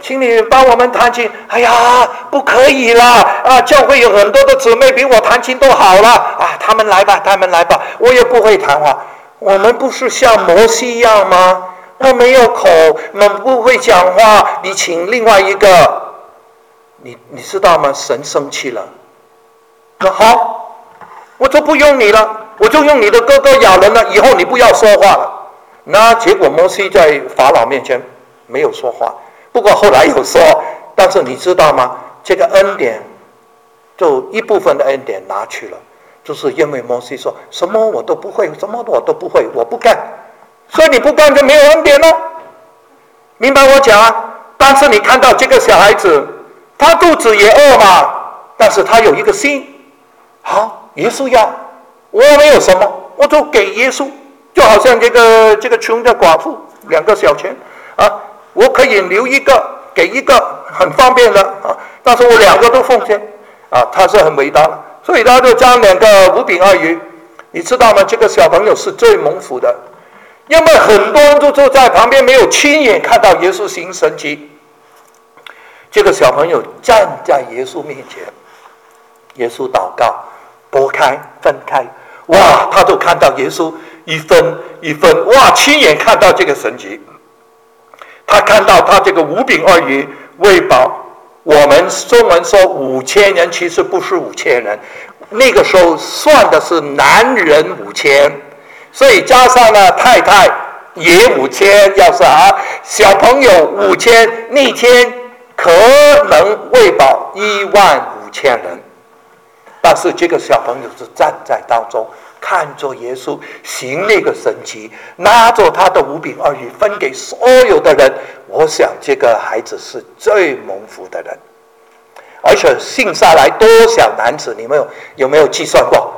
请你帮我们弹琴。哎呀，不可以啦！啊，教会有很多的姊妹比我弹琴都好了啊，他们来吧，我也不会弹话。我们不是像摩西一样吗？我没有口，我们不会讲话。你请另外一个，你知道吗？神生气了。那好，我就不用你了，我就用你的哥哥亚伦了。以后你不要说话了。那结果摩西在法老面前没有说话，不过后来有说。但是你知道吗？这个恩典就一部分的恩典拿去了，就是因为摩西说什么我都不会，我不干，所以你不干就没有恩典了。明白我讲啊？但是你看到这个小孩子，他肚子也饿嘛，但是他有一个心，好，耶稣要，我没有什么，我就给耶稣。就好像这个穷的寡妇2个小钱啊，我可以留一个给一个，很方便的啊，但是我2个都奉献啊，他是很伟大的，所以他就将2个5饼2鱼。你知道吗？这个小朋友是最蒙福的，因为很多人都坐在旁边没有亲眼看到耶稣行神迹。这个小朋友站在耶稣面前，耶稣祷告，拨开分开，哇，他就看到耶稣一分一分，哇，亲眼看到这个神迹。他看到他这个5饼2鱼喂饱，我们中文说5000人，其实不是5000人，那个时候算的是男人5000，所以加上了太太也5000，要是小朋友5000，那天可能喂饱15000人。但是这个小朋友是站在当中，看着耶稣行那个神迹，拿着他的5饼2鱼分给所有的人。我想这个孩子是最蒙福的人，而且sinh下来多少男子？你们有没有计算过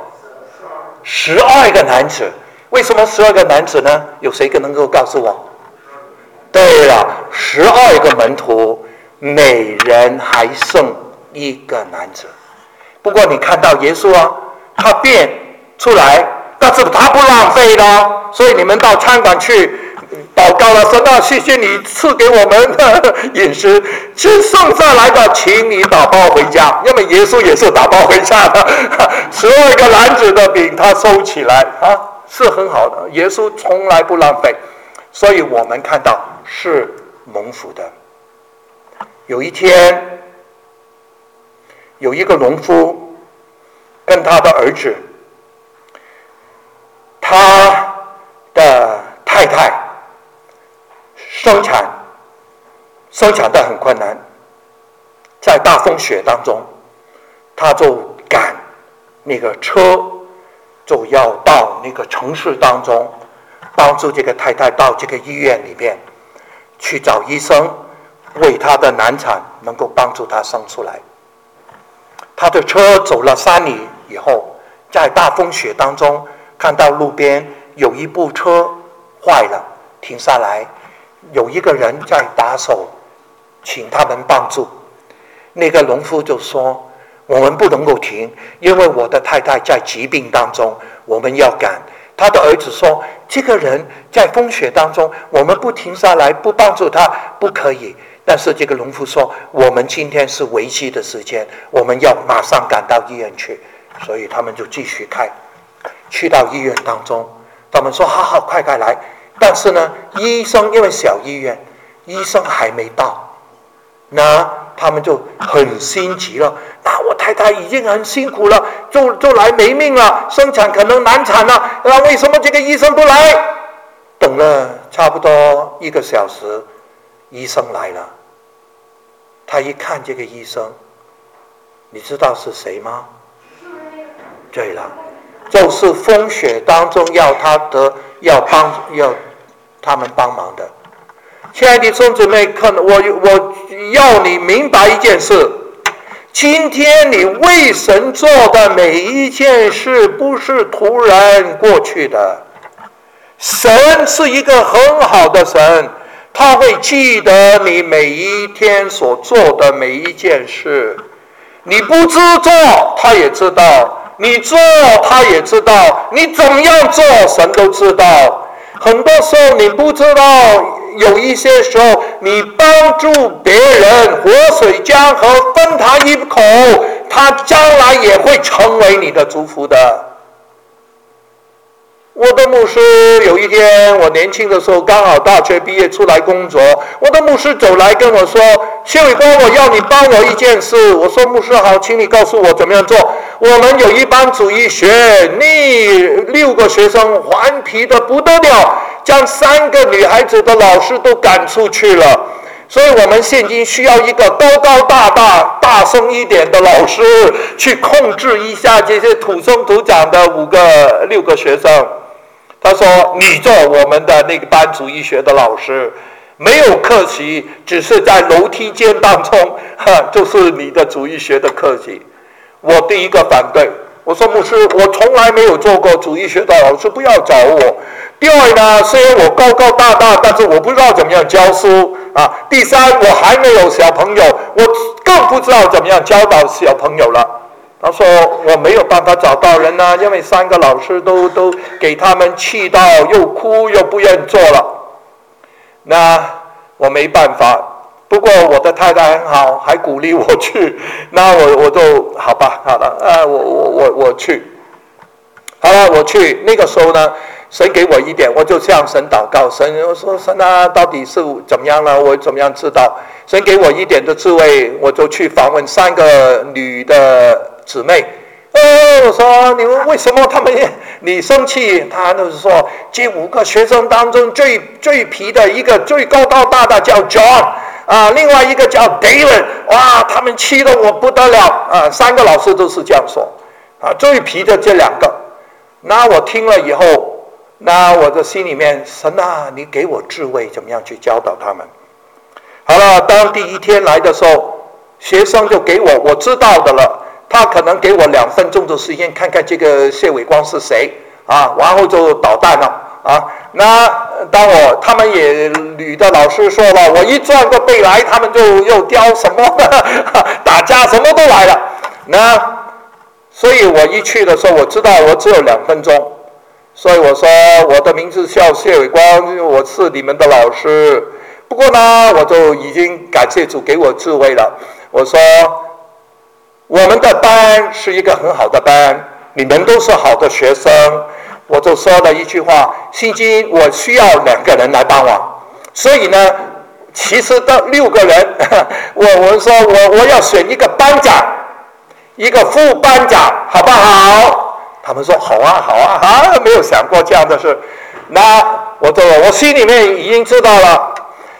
？12个男子。为什么12个男子呢？有谁能够告诉我？对了，12个门徒，每人还剩1个男子。不过你看到耶稣啊，他变出来，但是他不浪费了，所以你们到餐馆去祷告了，说那谢谢你赐给我们的饮食，吃剩下来的请你打包回家，因为耶稣也是打包回家的。12个篮子的饼他收起来啊，是很好的。耶稣从来不浪费，所以我们看到是蒙福的。有一天，有一个农夫跟他的儿子，他的太太生产得很困难，在大风雪当中，他就赶那个车，就要到那个城市当中，帮助这个太太到这个医院里面去找医生，为他的难产能够帮助他生出来。他的车走了3里以后，在大风雪当中，看到路边有一部车坏了，停下来，有一个人在打手，请他们帮助。那个农夫就说，我们不能够停，因为我的太太在疾病当中，我们要赶。他的儿子说，这个人在风雪当中，我们不停下来不帮助他不可以。但是这个农夫说，我们今天是危机的时间，我们要马上赶到医院去。所以他们就继续开，去到医院当中，他们说好快来。但是呢，医生因为小医院，医生还没到，那他们就很心急了。那我太太已经很辛苦了，就来没命了，生产可能难产了，那为什么这个医生不来？等了差不多1个小时，医生来了。他一看这个医生，你知道是谁吗？对了，就是风雪当中要他们帮忙的。亲爱的弟兄姊妹，我要你明白一件事，今天你为神做的每一件事不是突然过去的。神是一个很好的神，他会记得你每一天所做的每一件事。你不知做，他也知道；你做，他也知道；你怎么样做，神都知道。很多时候你不知道有一些时候，你帮助别人，活水江河分他一口，他将来也会成为你的祝福的。我的牧师有一天，我年轻的时候刚好大学毕业出来工作，我的牧师走来跟我说：“谢伟光，我要你帮我一件事。”我说：“牧师好，请你告诉我怎么样做。”我们有一班主义学，那6个学生顽皮的不得了，将3个女孩子的老师都赶出去了。所以我们现今需要一个高高大大、大声一点的老师，去控制一下这些土生土长的6个学生。他说：“你做我们的那个班主义学的老师，没有客气，只是在楼梯间当中，就是你的主义学的客气。”我第一个反对，我说：“牧师，我从来没有做过主义学的老师，不要找我。”第二呢，虽然我高高大大，但是我不知道怎么样教书啊。第三，我还没有小朋友，我更不知道怎么样教导小朋友了。他说我没有办法找到人因为3个老师都给他们气到又哭又不愿做了。那我没办法，不过我的太太很好，还鼓励我去。那我就好吧，好了，我去。好了，我去。那个时候呢，神给我一点，我就向神祷告。我说神啊，到底是怎么样了？我怎么样知道？神给我一点的智慧，我就去访问3个女的姊妹。我说你们为什么你生气？他就是说这5个学生当中最皮的一个最高高大大叫 John 另外一个叫 David， 哇，他们气得我不得了3个老师都是这样说最皮的这2个。那我听了以后，那我的心里面，神啊，你给我智慧，怎么样去教导他们？好了，当第1天来的时候，学生就给我知道的了。他可能给我2分钟的时间，看看这个谢伟光是谁然后就捣蛋了那当他们也女的老师说了，我一转过背来，他们就又叼什么打架什么都来了。那所以我一去的时候，我知道我只有2分钟，所以我说我的名字叫谢伟光，我是你们的老师。不过呢，我就已经感谢主给我智慧了。我说我们的班是一个很好的班，你们都是好的学生。我就说了一句话：现今我需要2个人来帮我。所以呢，其实的6个人，我说我要选一个班长，一个副班长，好不好？他们说好啊，没有想过这样的事。那我心里面已经知道了，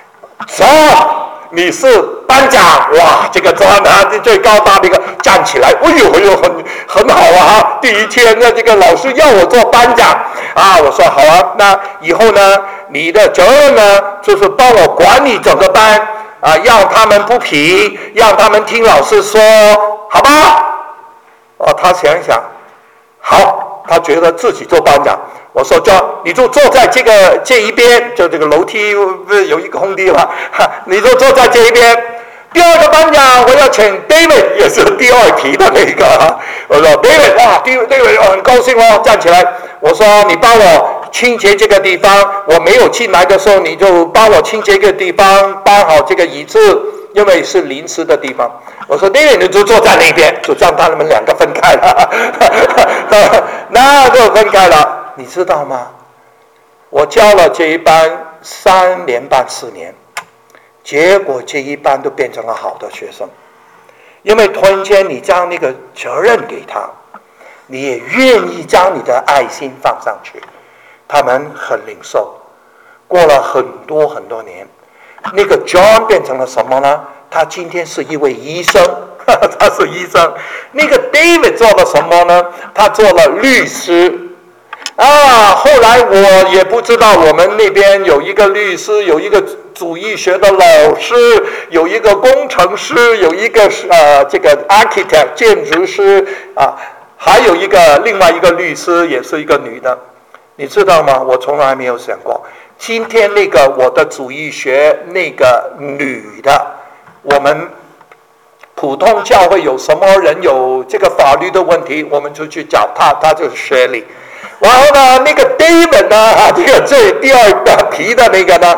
你是班长，哇！这个最高大的一个站起来，哎呦，很好第1天呢，这个老师要我做班长我说好那以后呢，你的责任呢，就是帮我管理整个班让他们不皮，让他们听老师说，好吧？他想一想，好，他觉得自己做班长。我说你就坐在这一边，就这个楼梯有一个空地嘛，你就坐在这一边。第2个班长，我要请 David， 也是第2题的那个。我说 David， 哇 ，David 很高兴站起来。我说你帮我清洁这个地方，我没有进来的时候，你就帮我清洁这个地方，搬好这个椅子，因为是临时的地方。我说 David， 你就坐在那边，就让他们2个分开了，那就分开了。你知道吗？我教了这一班3年半4年，结果这一班都变成了好的学生，因为突然间你将那个责任给他，你也愿意将你的爱心放上去，他们很领受。过了很多年，那个 John 变成了什么呢？他今天是一位医生，他是医生。那个 David 做了什么呢？他做了律师。后来我也不知道，我们那边有一个律师，有一个主义学的老师，有一个工程师，有一个这个 architect 建筑师还有另外一个律师，也是一个女的。你知道吗？我从来没有想过，今天那个我的主义学那个女的，我们普通教会有什么人有这个法律的问题，我们就去找他就是学历。然后呢，那个 David 呢，这个第2个皮的那个呢，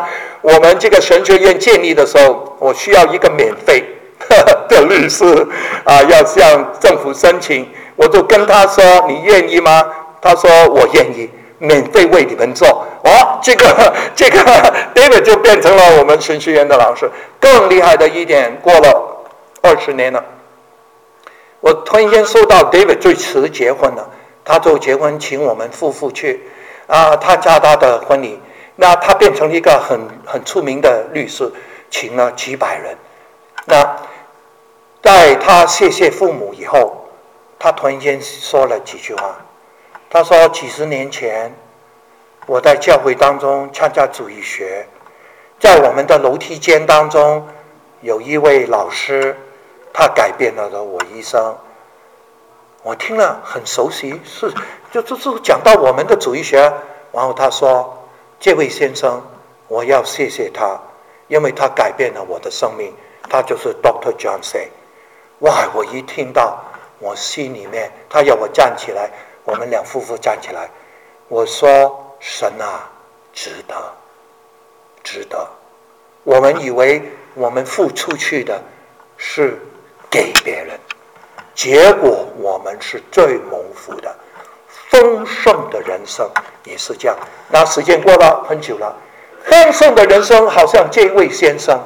我们这个神学院建立的时候，我需要一个免费的律师要向政府申请，我就跟他说：“你愿意吗？”他说：“我愿意，免费为你们做。”这个 David 就变成了我们神学院的老师。更厉害的一点，过了20年了，我突然间收到 David 最迟结婚了，他就结婚请我们夫妇去他家他的婚礼，那他变成了一个很出名的律师，请了几百人。那在他谢谢父母以后，他突然间说了几句话。他说：“几十年前，我在教会当中参加主义学，在我们的楼梯间当中，有一位老师，他改变了我一生。”我听了很熟悉，就是讲到我们的主义学。然后他说：“这位先生，我要谢谢他，因为他改变了我的生命。”他就是 Dr. John Say。 哇！我一听到，我心里面，他要我站起来，我们两夫妇站起来，我说：“神啊，值得，值得。”我们以为我们付出去的是给别人，结果我们是最蒙福的，丰盛的人生也是这样。那时间过了很久了，丰盛的人生好像这位先生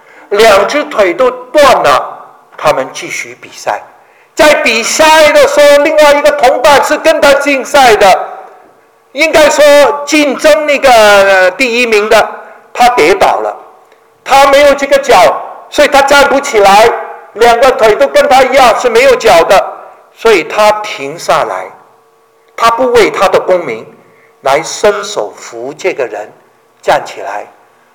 2只腿都断了，他们继续比赛。在比赛的时候，另外一个同伴是跟他竞赛的，应该说竞争那个第一名的，他跌倒了，他没有这个脚，所以他站不起来，2个腿都跟他一样是没有脚的，所以他停下来，他不为他的公民来伸手扶这个人站起来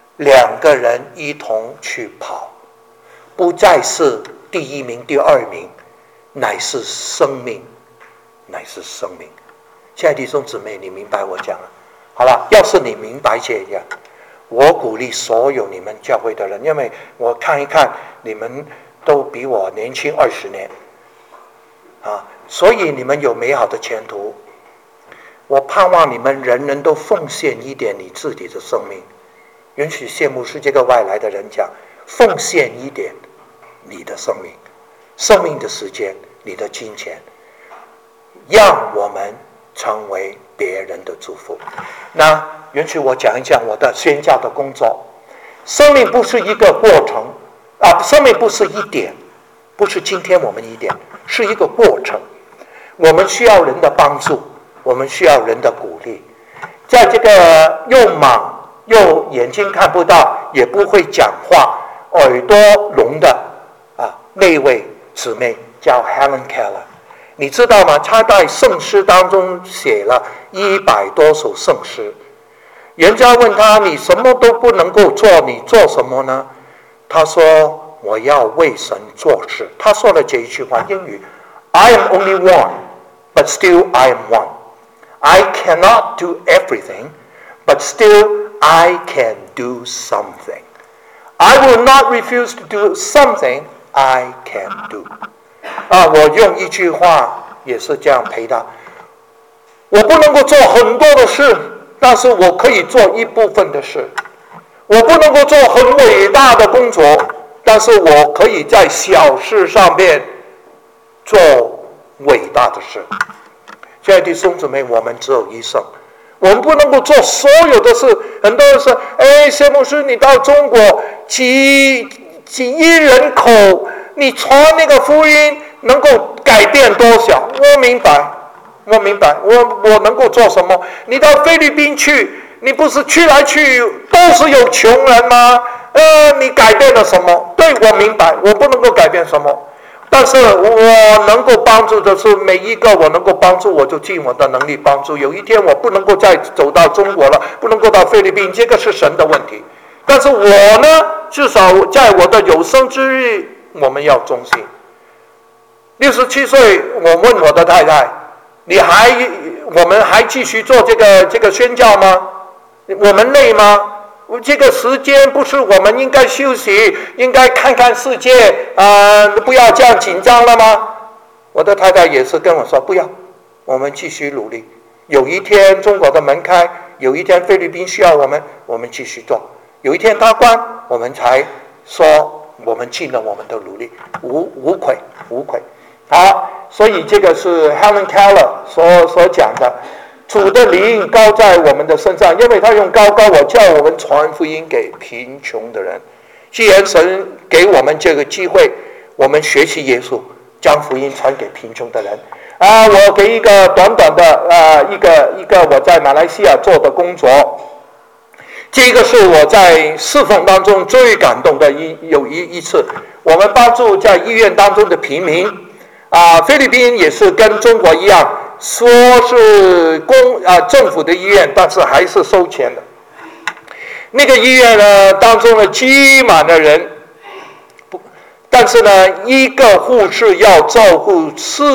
，2个人一同去跑，不再是第一名第2名，乃是生命，乃是生命。亲爱的弟兄姊妹，你明白我讲了？好了，要是你明白这样，我鼓励所有你们教会的人，因为我看一看你们都比我年轻20年所以你们有美好的前途。我盼望你们人人都奉献一点你自己的生命，允许谢牧师这个外来的人讲，奉献一点你的生命，生命的时间，你的金钱，让我们成为别人的祝福。那允许我讲一讲我的宣教的工作。生命不是一个过程生命不是一点，不是今天我们一点，是一个过程。我们需要人的帮助，我们需要人的鼓励。在这个又盲又眼睛看不到也不会讲话耳朵聋的那位姊妹叫 Helen Keller， 你知道吗？她在圣诗当中写了100多首圣诗。人家问她，你什么都不能够做，你做什么呢？她说，我要为神做事。她说了这一句话，英语 I am only one, but still I am one. I cannot do everything, but still I can do something. I will not refuse to do something I can do. 我用一句话也是这样陪他。我不能够做很多的事，但是我可以做一部分的事。我不能够做很伟大的工作，但是我可以在小事上面做伟大的事。亲爱的弟兄姊妹，我们只有一生，我们不能够做所有的事。很多人说，谢牧师，你到中国几亿人口，你传那个福音能够改变多少？我明白，我能够做什么？你到菲律宾去，你不是去来去都是有穷人吗？你改变了什么？对，我明白，我不能够改变什么，但是我能够帮助的是每一个我能够帮助，我就尽我的能力帮助。有一天我不能够再走到中国了，不能够到菲律宾，这个是神的问题。但是我呢，至少在我的有生之日，我们要忠心。67岁，我问我的太太，我们还继续做这个宣教吗？我们累吗？这个时间不是我们应该休息，应该看看世界不要这样紧张了吗？我的太太也是跟我说，不要，我们继续努力。有一天中国的门开，有一天菲律宾需要我们继续做。 有一天他关，我们才说我们尽了我们的努力，无愧。好，所以这个是 Helen Keller 所讲的，主的灵高在我们的身上，因为他用高我叫我们传福音给贫穷的人。既然神给我们这个机会，我们学习耶稣，将福音传给贫穷的人。我给一个短的一个我在马来西亚做的工作，这个是我在侍奉当中最感动的一次，我们帮助在医院当中的平民。菲律宾也是跟中国一样，说是政府的医院，但是还是收钱的。那个医院呢，当中呢挤满了人，但是呢，一个护士要照顾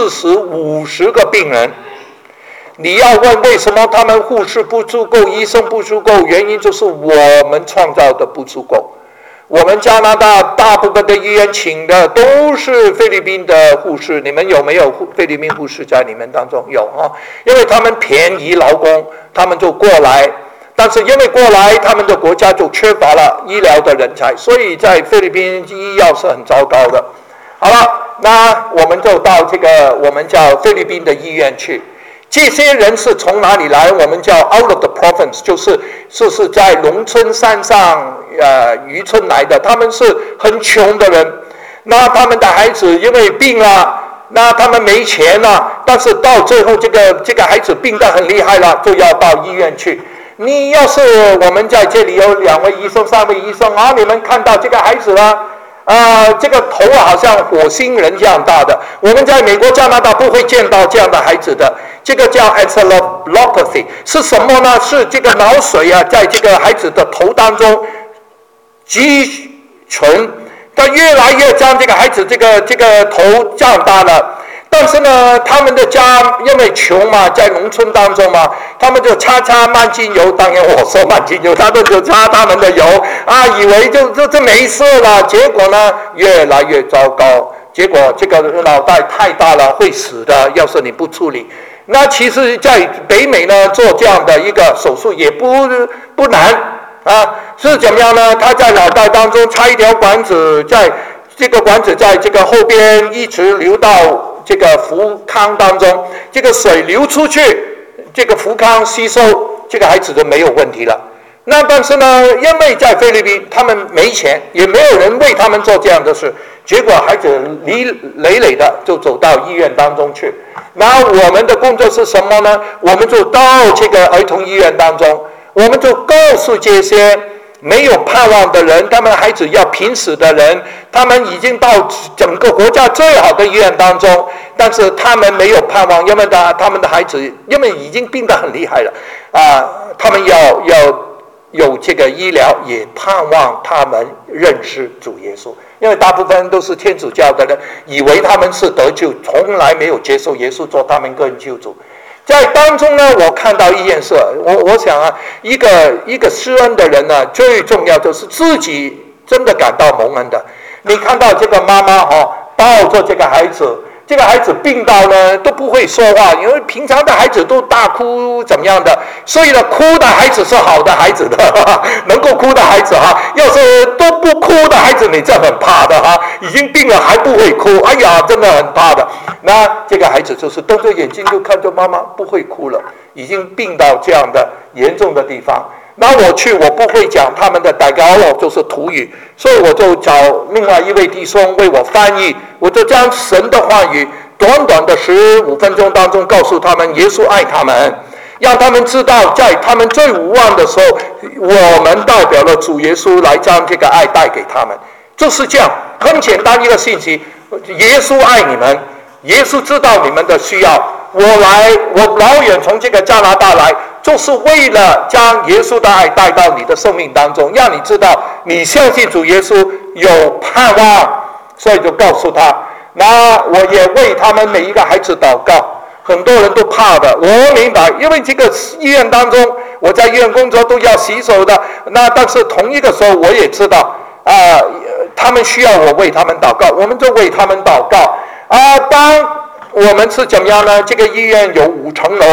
40、50个病人。你要问为什么他们护士不足够，医生不足够，原因就是我们创造的不足够。我们加拿大大部分的医院请的都是菲律宾的护士，你们有没有菲律宾护士在你们当中？有啊，因为他们便宜劳工，他们就过来。但是因为过来，他们的国家就缺乏了医疗的人才，所以在菲律宾医药是很糟糕的。好了，那我们就到这个我们叫菲律宾的医院去。这些人是从哪里来？我们叫 out of the province， 就是在农村山上渔村来的，他们是很穷的人。那他们的孩子因为病了，那他们没钱了，但是到最后这个孩子病得很厉害了，就要到医院去。你要是我们在这里有2位医生、3位医生你们看到这个孩子呢？这个头好像火星人这样大的，我们在美国、加拿大不会见到这样的孩子的。这个叫 encephalopathy， 是什么呢？是这个脑水在这个孩子的头当中积存，他越来越将这个孩子这个头胀大了。但是呢，他们的家因为穷嘛，在农村当中嘛，他们就擦曼精油。当然我说曼精油，他们就擦他们的油以为就没事了。结果呢，越来越糟糕。结果这个脑袋太大了，会死的。要是你不处理，那其实，在北美呢，做这样的一个手术也不难是怎么样呢？他在脑袋当中插一条管子，在这个管子在这个后边一直流到这个腹腔当中，这个水流出去，这个腹腔吸收，这个孩子就没有问题了。那但是呢，因为在菲律宾他们没钱，也没有人为他们做这样的事，结果孩子累累的就走到医院当中去。那我们的工作是什么呢？我们就到这个儿童医院当中，我们就告诉这些没有盼望的人，他们孩子要濒死的人，他们已经到整个国家最好的医院当中，但是他们没有盼望，因为他们的孩子因为已经病得很厉害了他们要有这个医疗，也盼望他们认识主耶稣，因为大部分都是天主教的人，以为他们是得救，从来没有接受耶稣做他们个人救主。在当中呢，我看到一件事，我想一个施恩的人呢，最重要就是自己真的感到蒙恩的。你看到这个妈妈抱着这个孩子，这个孩子病到呢都不会说话，因为平常的孩子都大哭怎么样的，所以呢，哭的孩子是好的孩子的能够哭的孩子要是都不哭的孩子，你这很怕的已经病了还不会哭，哎呀，真的很怕的。那这个孩子就是瞪着眼睛就看着妈妈，不会哭了，已经病到这样的严重的地方。那我不会讲他们的大高就是土语，所以我就找另外一位弟兄为我翻译，我就将神的话语短短的15分钟当中告诉他们耶稣爱他们，让他们知道在他们最无望的时候，我们代表了主耶稣来将这个爱带给他们。就是这样很简单一个信息，耶稣爱你们，耶稣知道你们的需要。我老远从这个加拿大来，就是为了将耶稣的爱带到你的生命当中，让你知道你相信主耶稣有盼望，所以就告诉他。那我也为他们每一个孩子祷告，很多人都怕的，我明白，因为这个医院当中，我在医院工作都要洗手的，那但是同一个时候我也知道他们需要我为他们祷告，我们就为他们祷告当我们是怎么样呢？这个医院有5层楼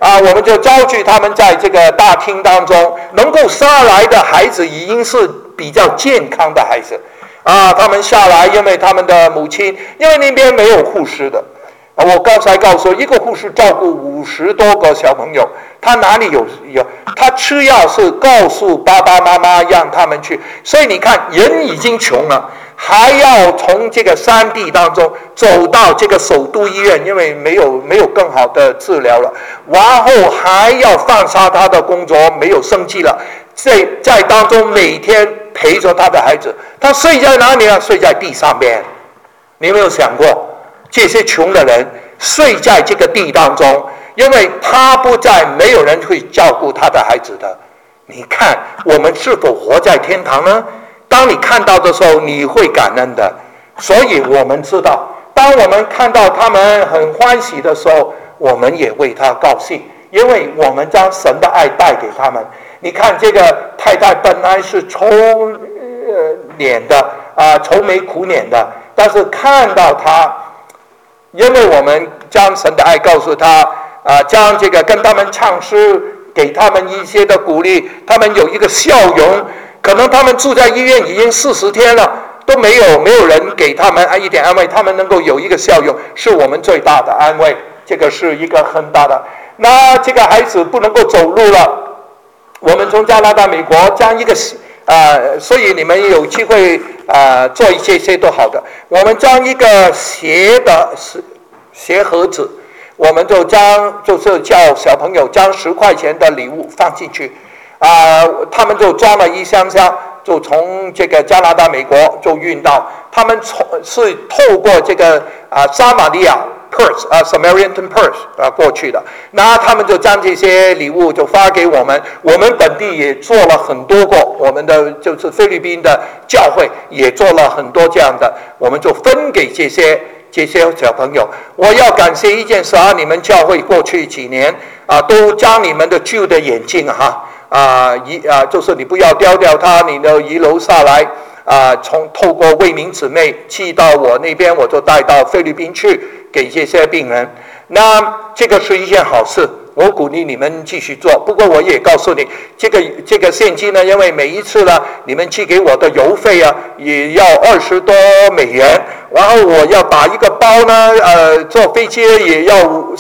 我们就召集他们在这个大厅当中，能够下来的孩子已经是比较健康的孩子，他们下来，因为他们的母亲，因为那边没有护士的，我刚才告诉一个护士照顾50多个小朋友，他哪里有？他吃药是告诉爸爸妈妈让他们去，所以你看，人已经穷了，还要从这个山地当中走到这个首都医院，因为没有更好的治疗了，然后还要放下他的工作，没有生计了，在当中每天陪着他的孩子，他睡在哪里啊？睡在地上边。你有没有想过，这些穷的人睡在这个地当中，因为他不在，没有人会照顾他的孩子的。你看我们是否活在天堂呢？当你看到的时候，你会感恩的。所以我们知道，当我们看到他们很欢喜的时候，我们也为他高兴，因为我们将神的爱带给他们。你看这个太太本来是愁脸的愁眉苦脸的，但是看到他，因为我们将神的爱告诉他，将这个跟他们唱诗，给他们一些的鼓励，他们有一个笑容。可能他们住在医院已经40天了，都没有人给他们一点安慰，他们能够有一个笑容，是我们最大的安慰。这个是一个很大的。那这个孩子不能够走路了，我们从加拿大、美国将一个所以你们有机会做一些都好的。我们将一个鞋盒子，我们就是叫小朋友将10块钱的礼物放进去。他们就装了一箱箱，就从这个加拿大、美国就运到，他们是透过这个撒玛利亚 Samaritan Purse 过去的。那他们就将这些礼物就发给我们，我们本地也做了很多个，我们的就是菲律宾的教会也做了很多这样的，我们就分给这些小朋友。我要感谢一件事你们教会过去几年都将你们的旧的眼镜就是你不要丢掉它，你的遗留下来透过为民姊妹寄到我那边，我就带到菲律宾去给这些病人。那这个是一件好事，我鼓励你们继续做。不过我也告诉你，这个现金呢，因为每一次呢，你们寄给我的邮费也要20多美元，然后我要打一个包呢，坐飞机也要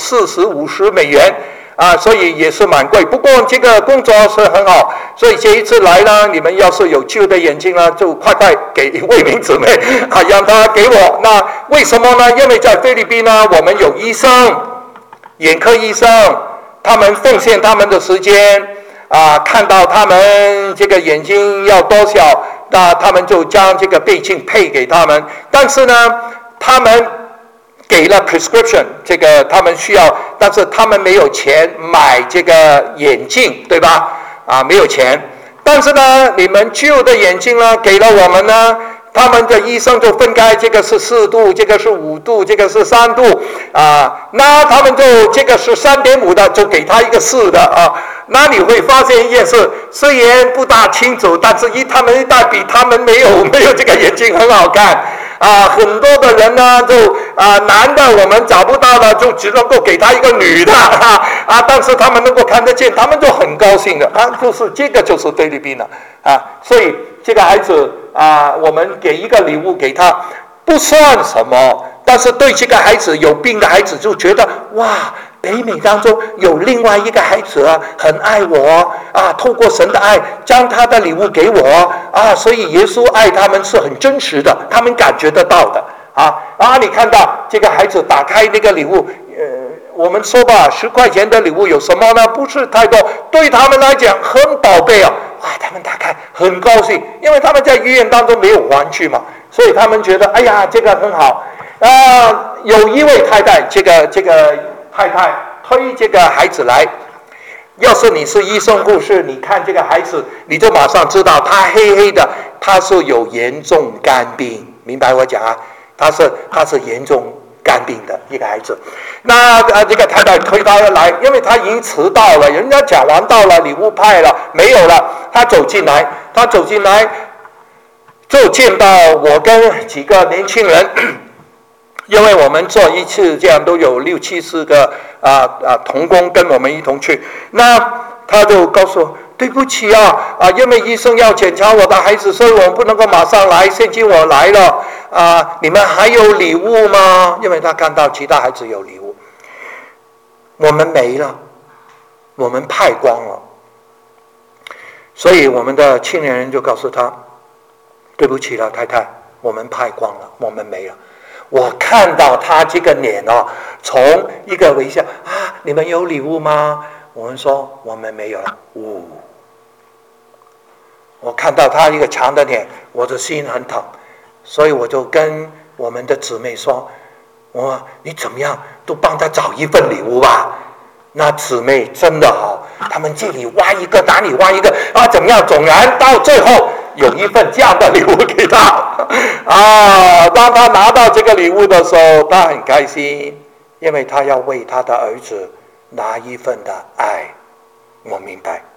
40-50美元。所以也是蛮贵，不过这个工作是很好，所以这一次来呢，你们要是有旧的眼镜呢，就快给为民姊妹让他给我。那为什么呢？因为在菲律宾呢，我们有医生，眼科医生，他们奉献他们的时间看到他们这个眼睛要多少，那他们就将这个倍镜配给他们。但是呢，他们给了 prescription， 这个他们需要，但是他们没有钱买这个眼镜，对吧？没有钱。但是呢，你们旧的眼镜呢，给了我们呢，他们的医生就分开，这个是4度，这个是5度，这个是3度那他们就这个是3.5的，就给他一个4的那你会发现一件事，虽然不大清楚，但是他们一戴比他们没有这个眼镜很好看。很多的人呢，就男的我们找不到了，就只能够给他一个女的但是他们能够看得见，他们就很高兴的这个就是菲律宾了所以这个孩子我们给一个礼物给他不算什么，但是对这个孩子有病的孩子就觉得哇，北美当中有另外一个孩子很爱我透过神的爱将他的礼物给我所以耶稣爱他们是很真实的，他们感觉得到的你看到这个孩子打开那个礼物我们说吧，10块钱的礼物有什么呢？不是太多，对他们来讲很宝贝他们打开很高兴，因为他们在医院当中没有玩具嘛，所以他们觉得哎呀这个很好有一位太太，这个太太推这个孩子来，要是你是医生护士，你看这个孩子你就马上知道他黑黑的，他是有严重肝病，明白我讲他是严重肝病的一个孩子。那这个太太推他来，因为他已经迟到了，人家讲完到了，礼物派了没有了，他走进来就见到我跟几个年轻人因为我们做一次这样都有6、70个同工跟我们一同去，那他就告诉我，对不起因为医生要检查我的孩子，所以我们不能够马上来，现今我来了你们还有礼物吗？因为他看到其他孩子有礼物，我们没了，我们派光了。所以我们的青年人就告诉他，对不起了太太，我们派光了，我们没了。我看到他这个脸从一个微笑你们有礼物吗？我们说我们没有了。我看到他一个长的脸，我的心很疼，所以我就跟我们的姊妹说，你怎么样都帮他找一份礼物吧。那姊妹真的好，他们这里挖一个，哪里挖一个怎么样？总然到最后有一份这样的礼物给他当他拿到这个礼物的时候，他很开心，因为他要为他的儿子拿一份的爱。我明白。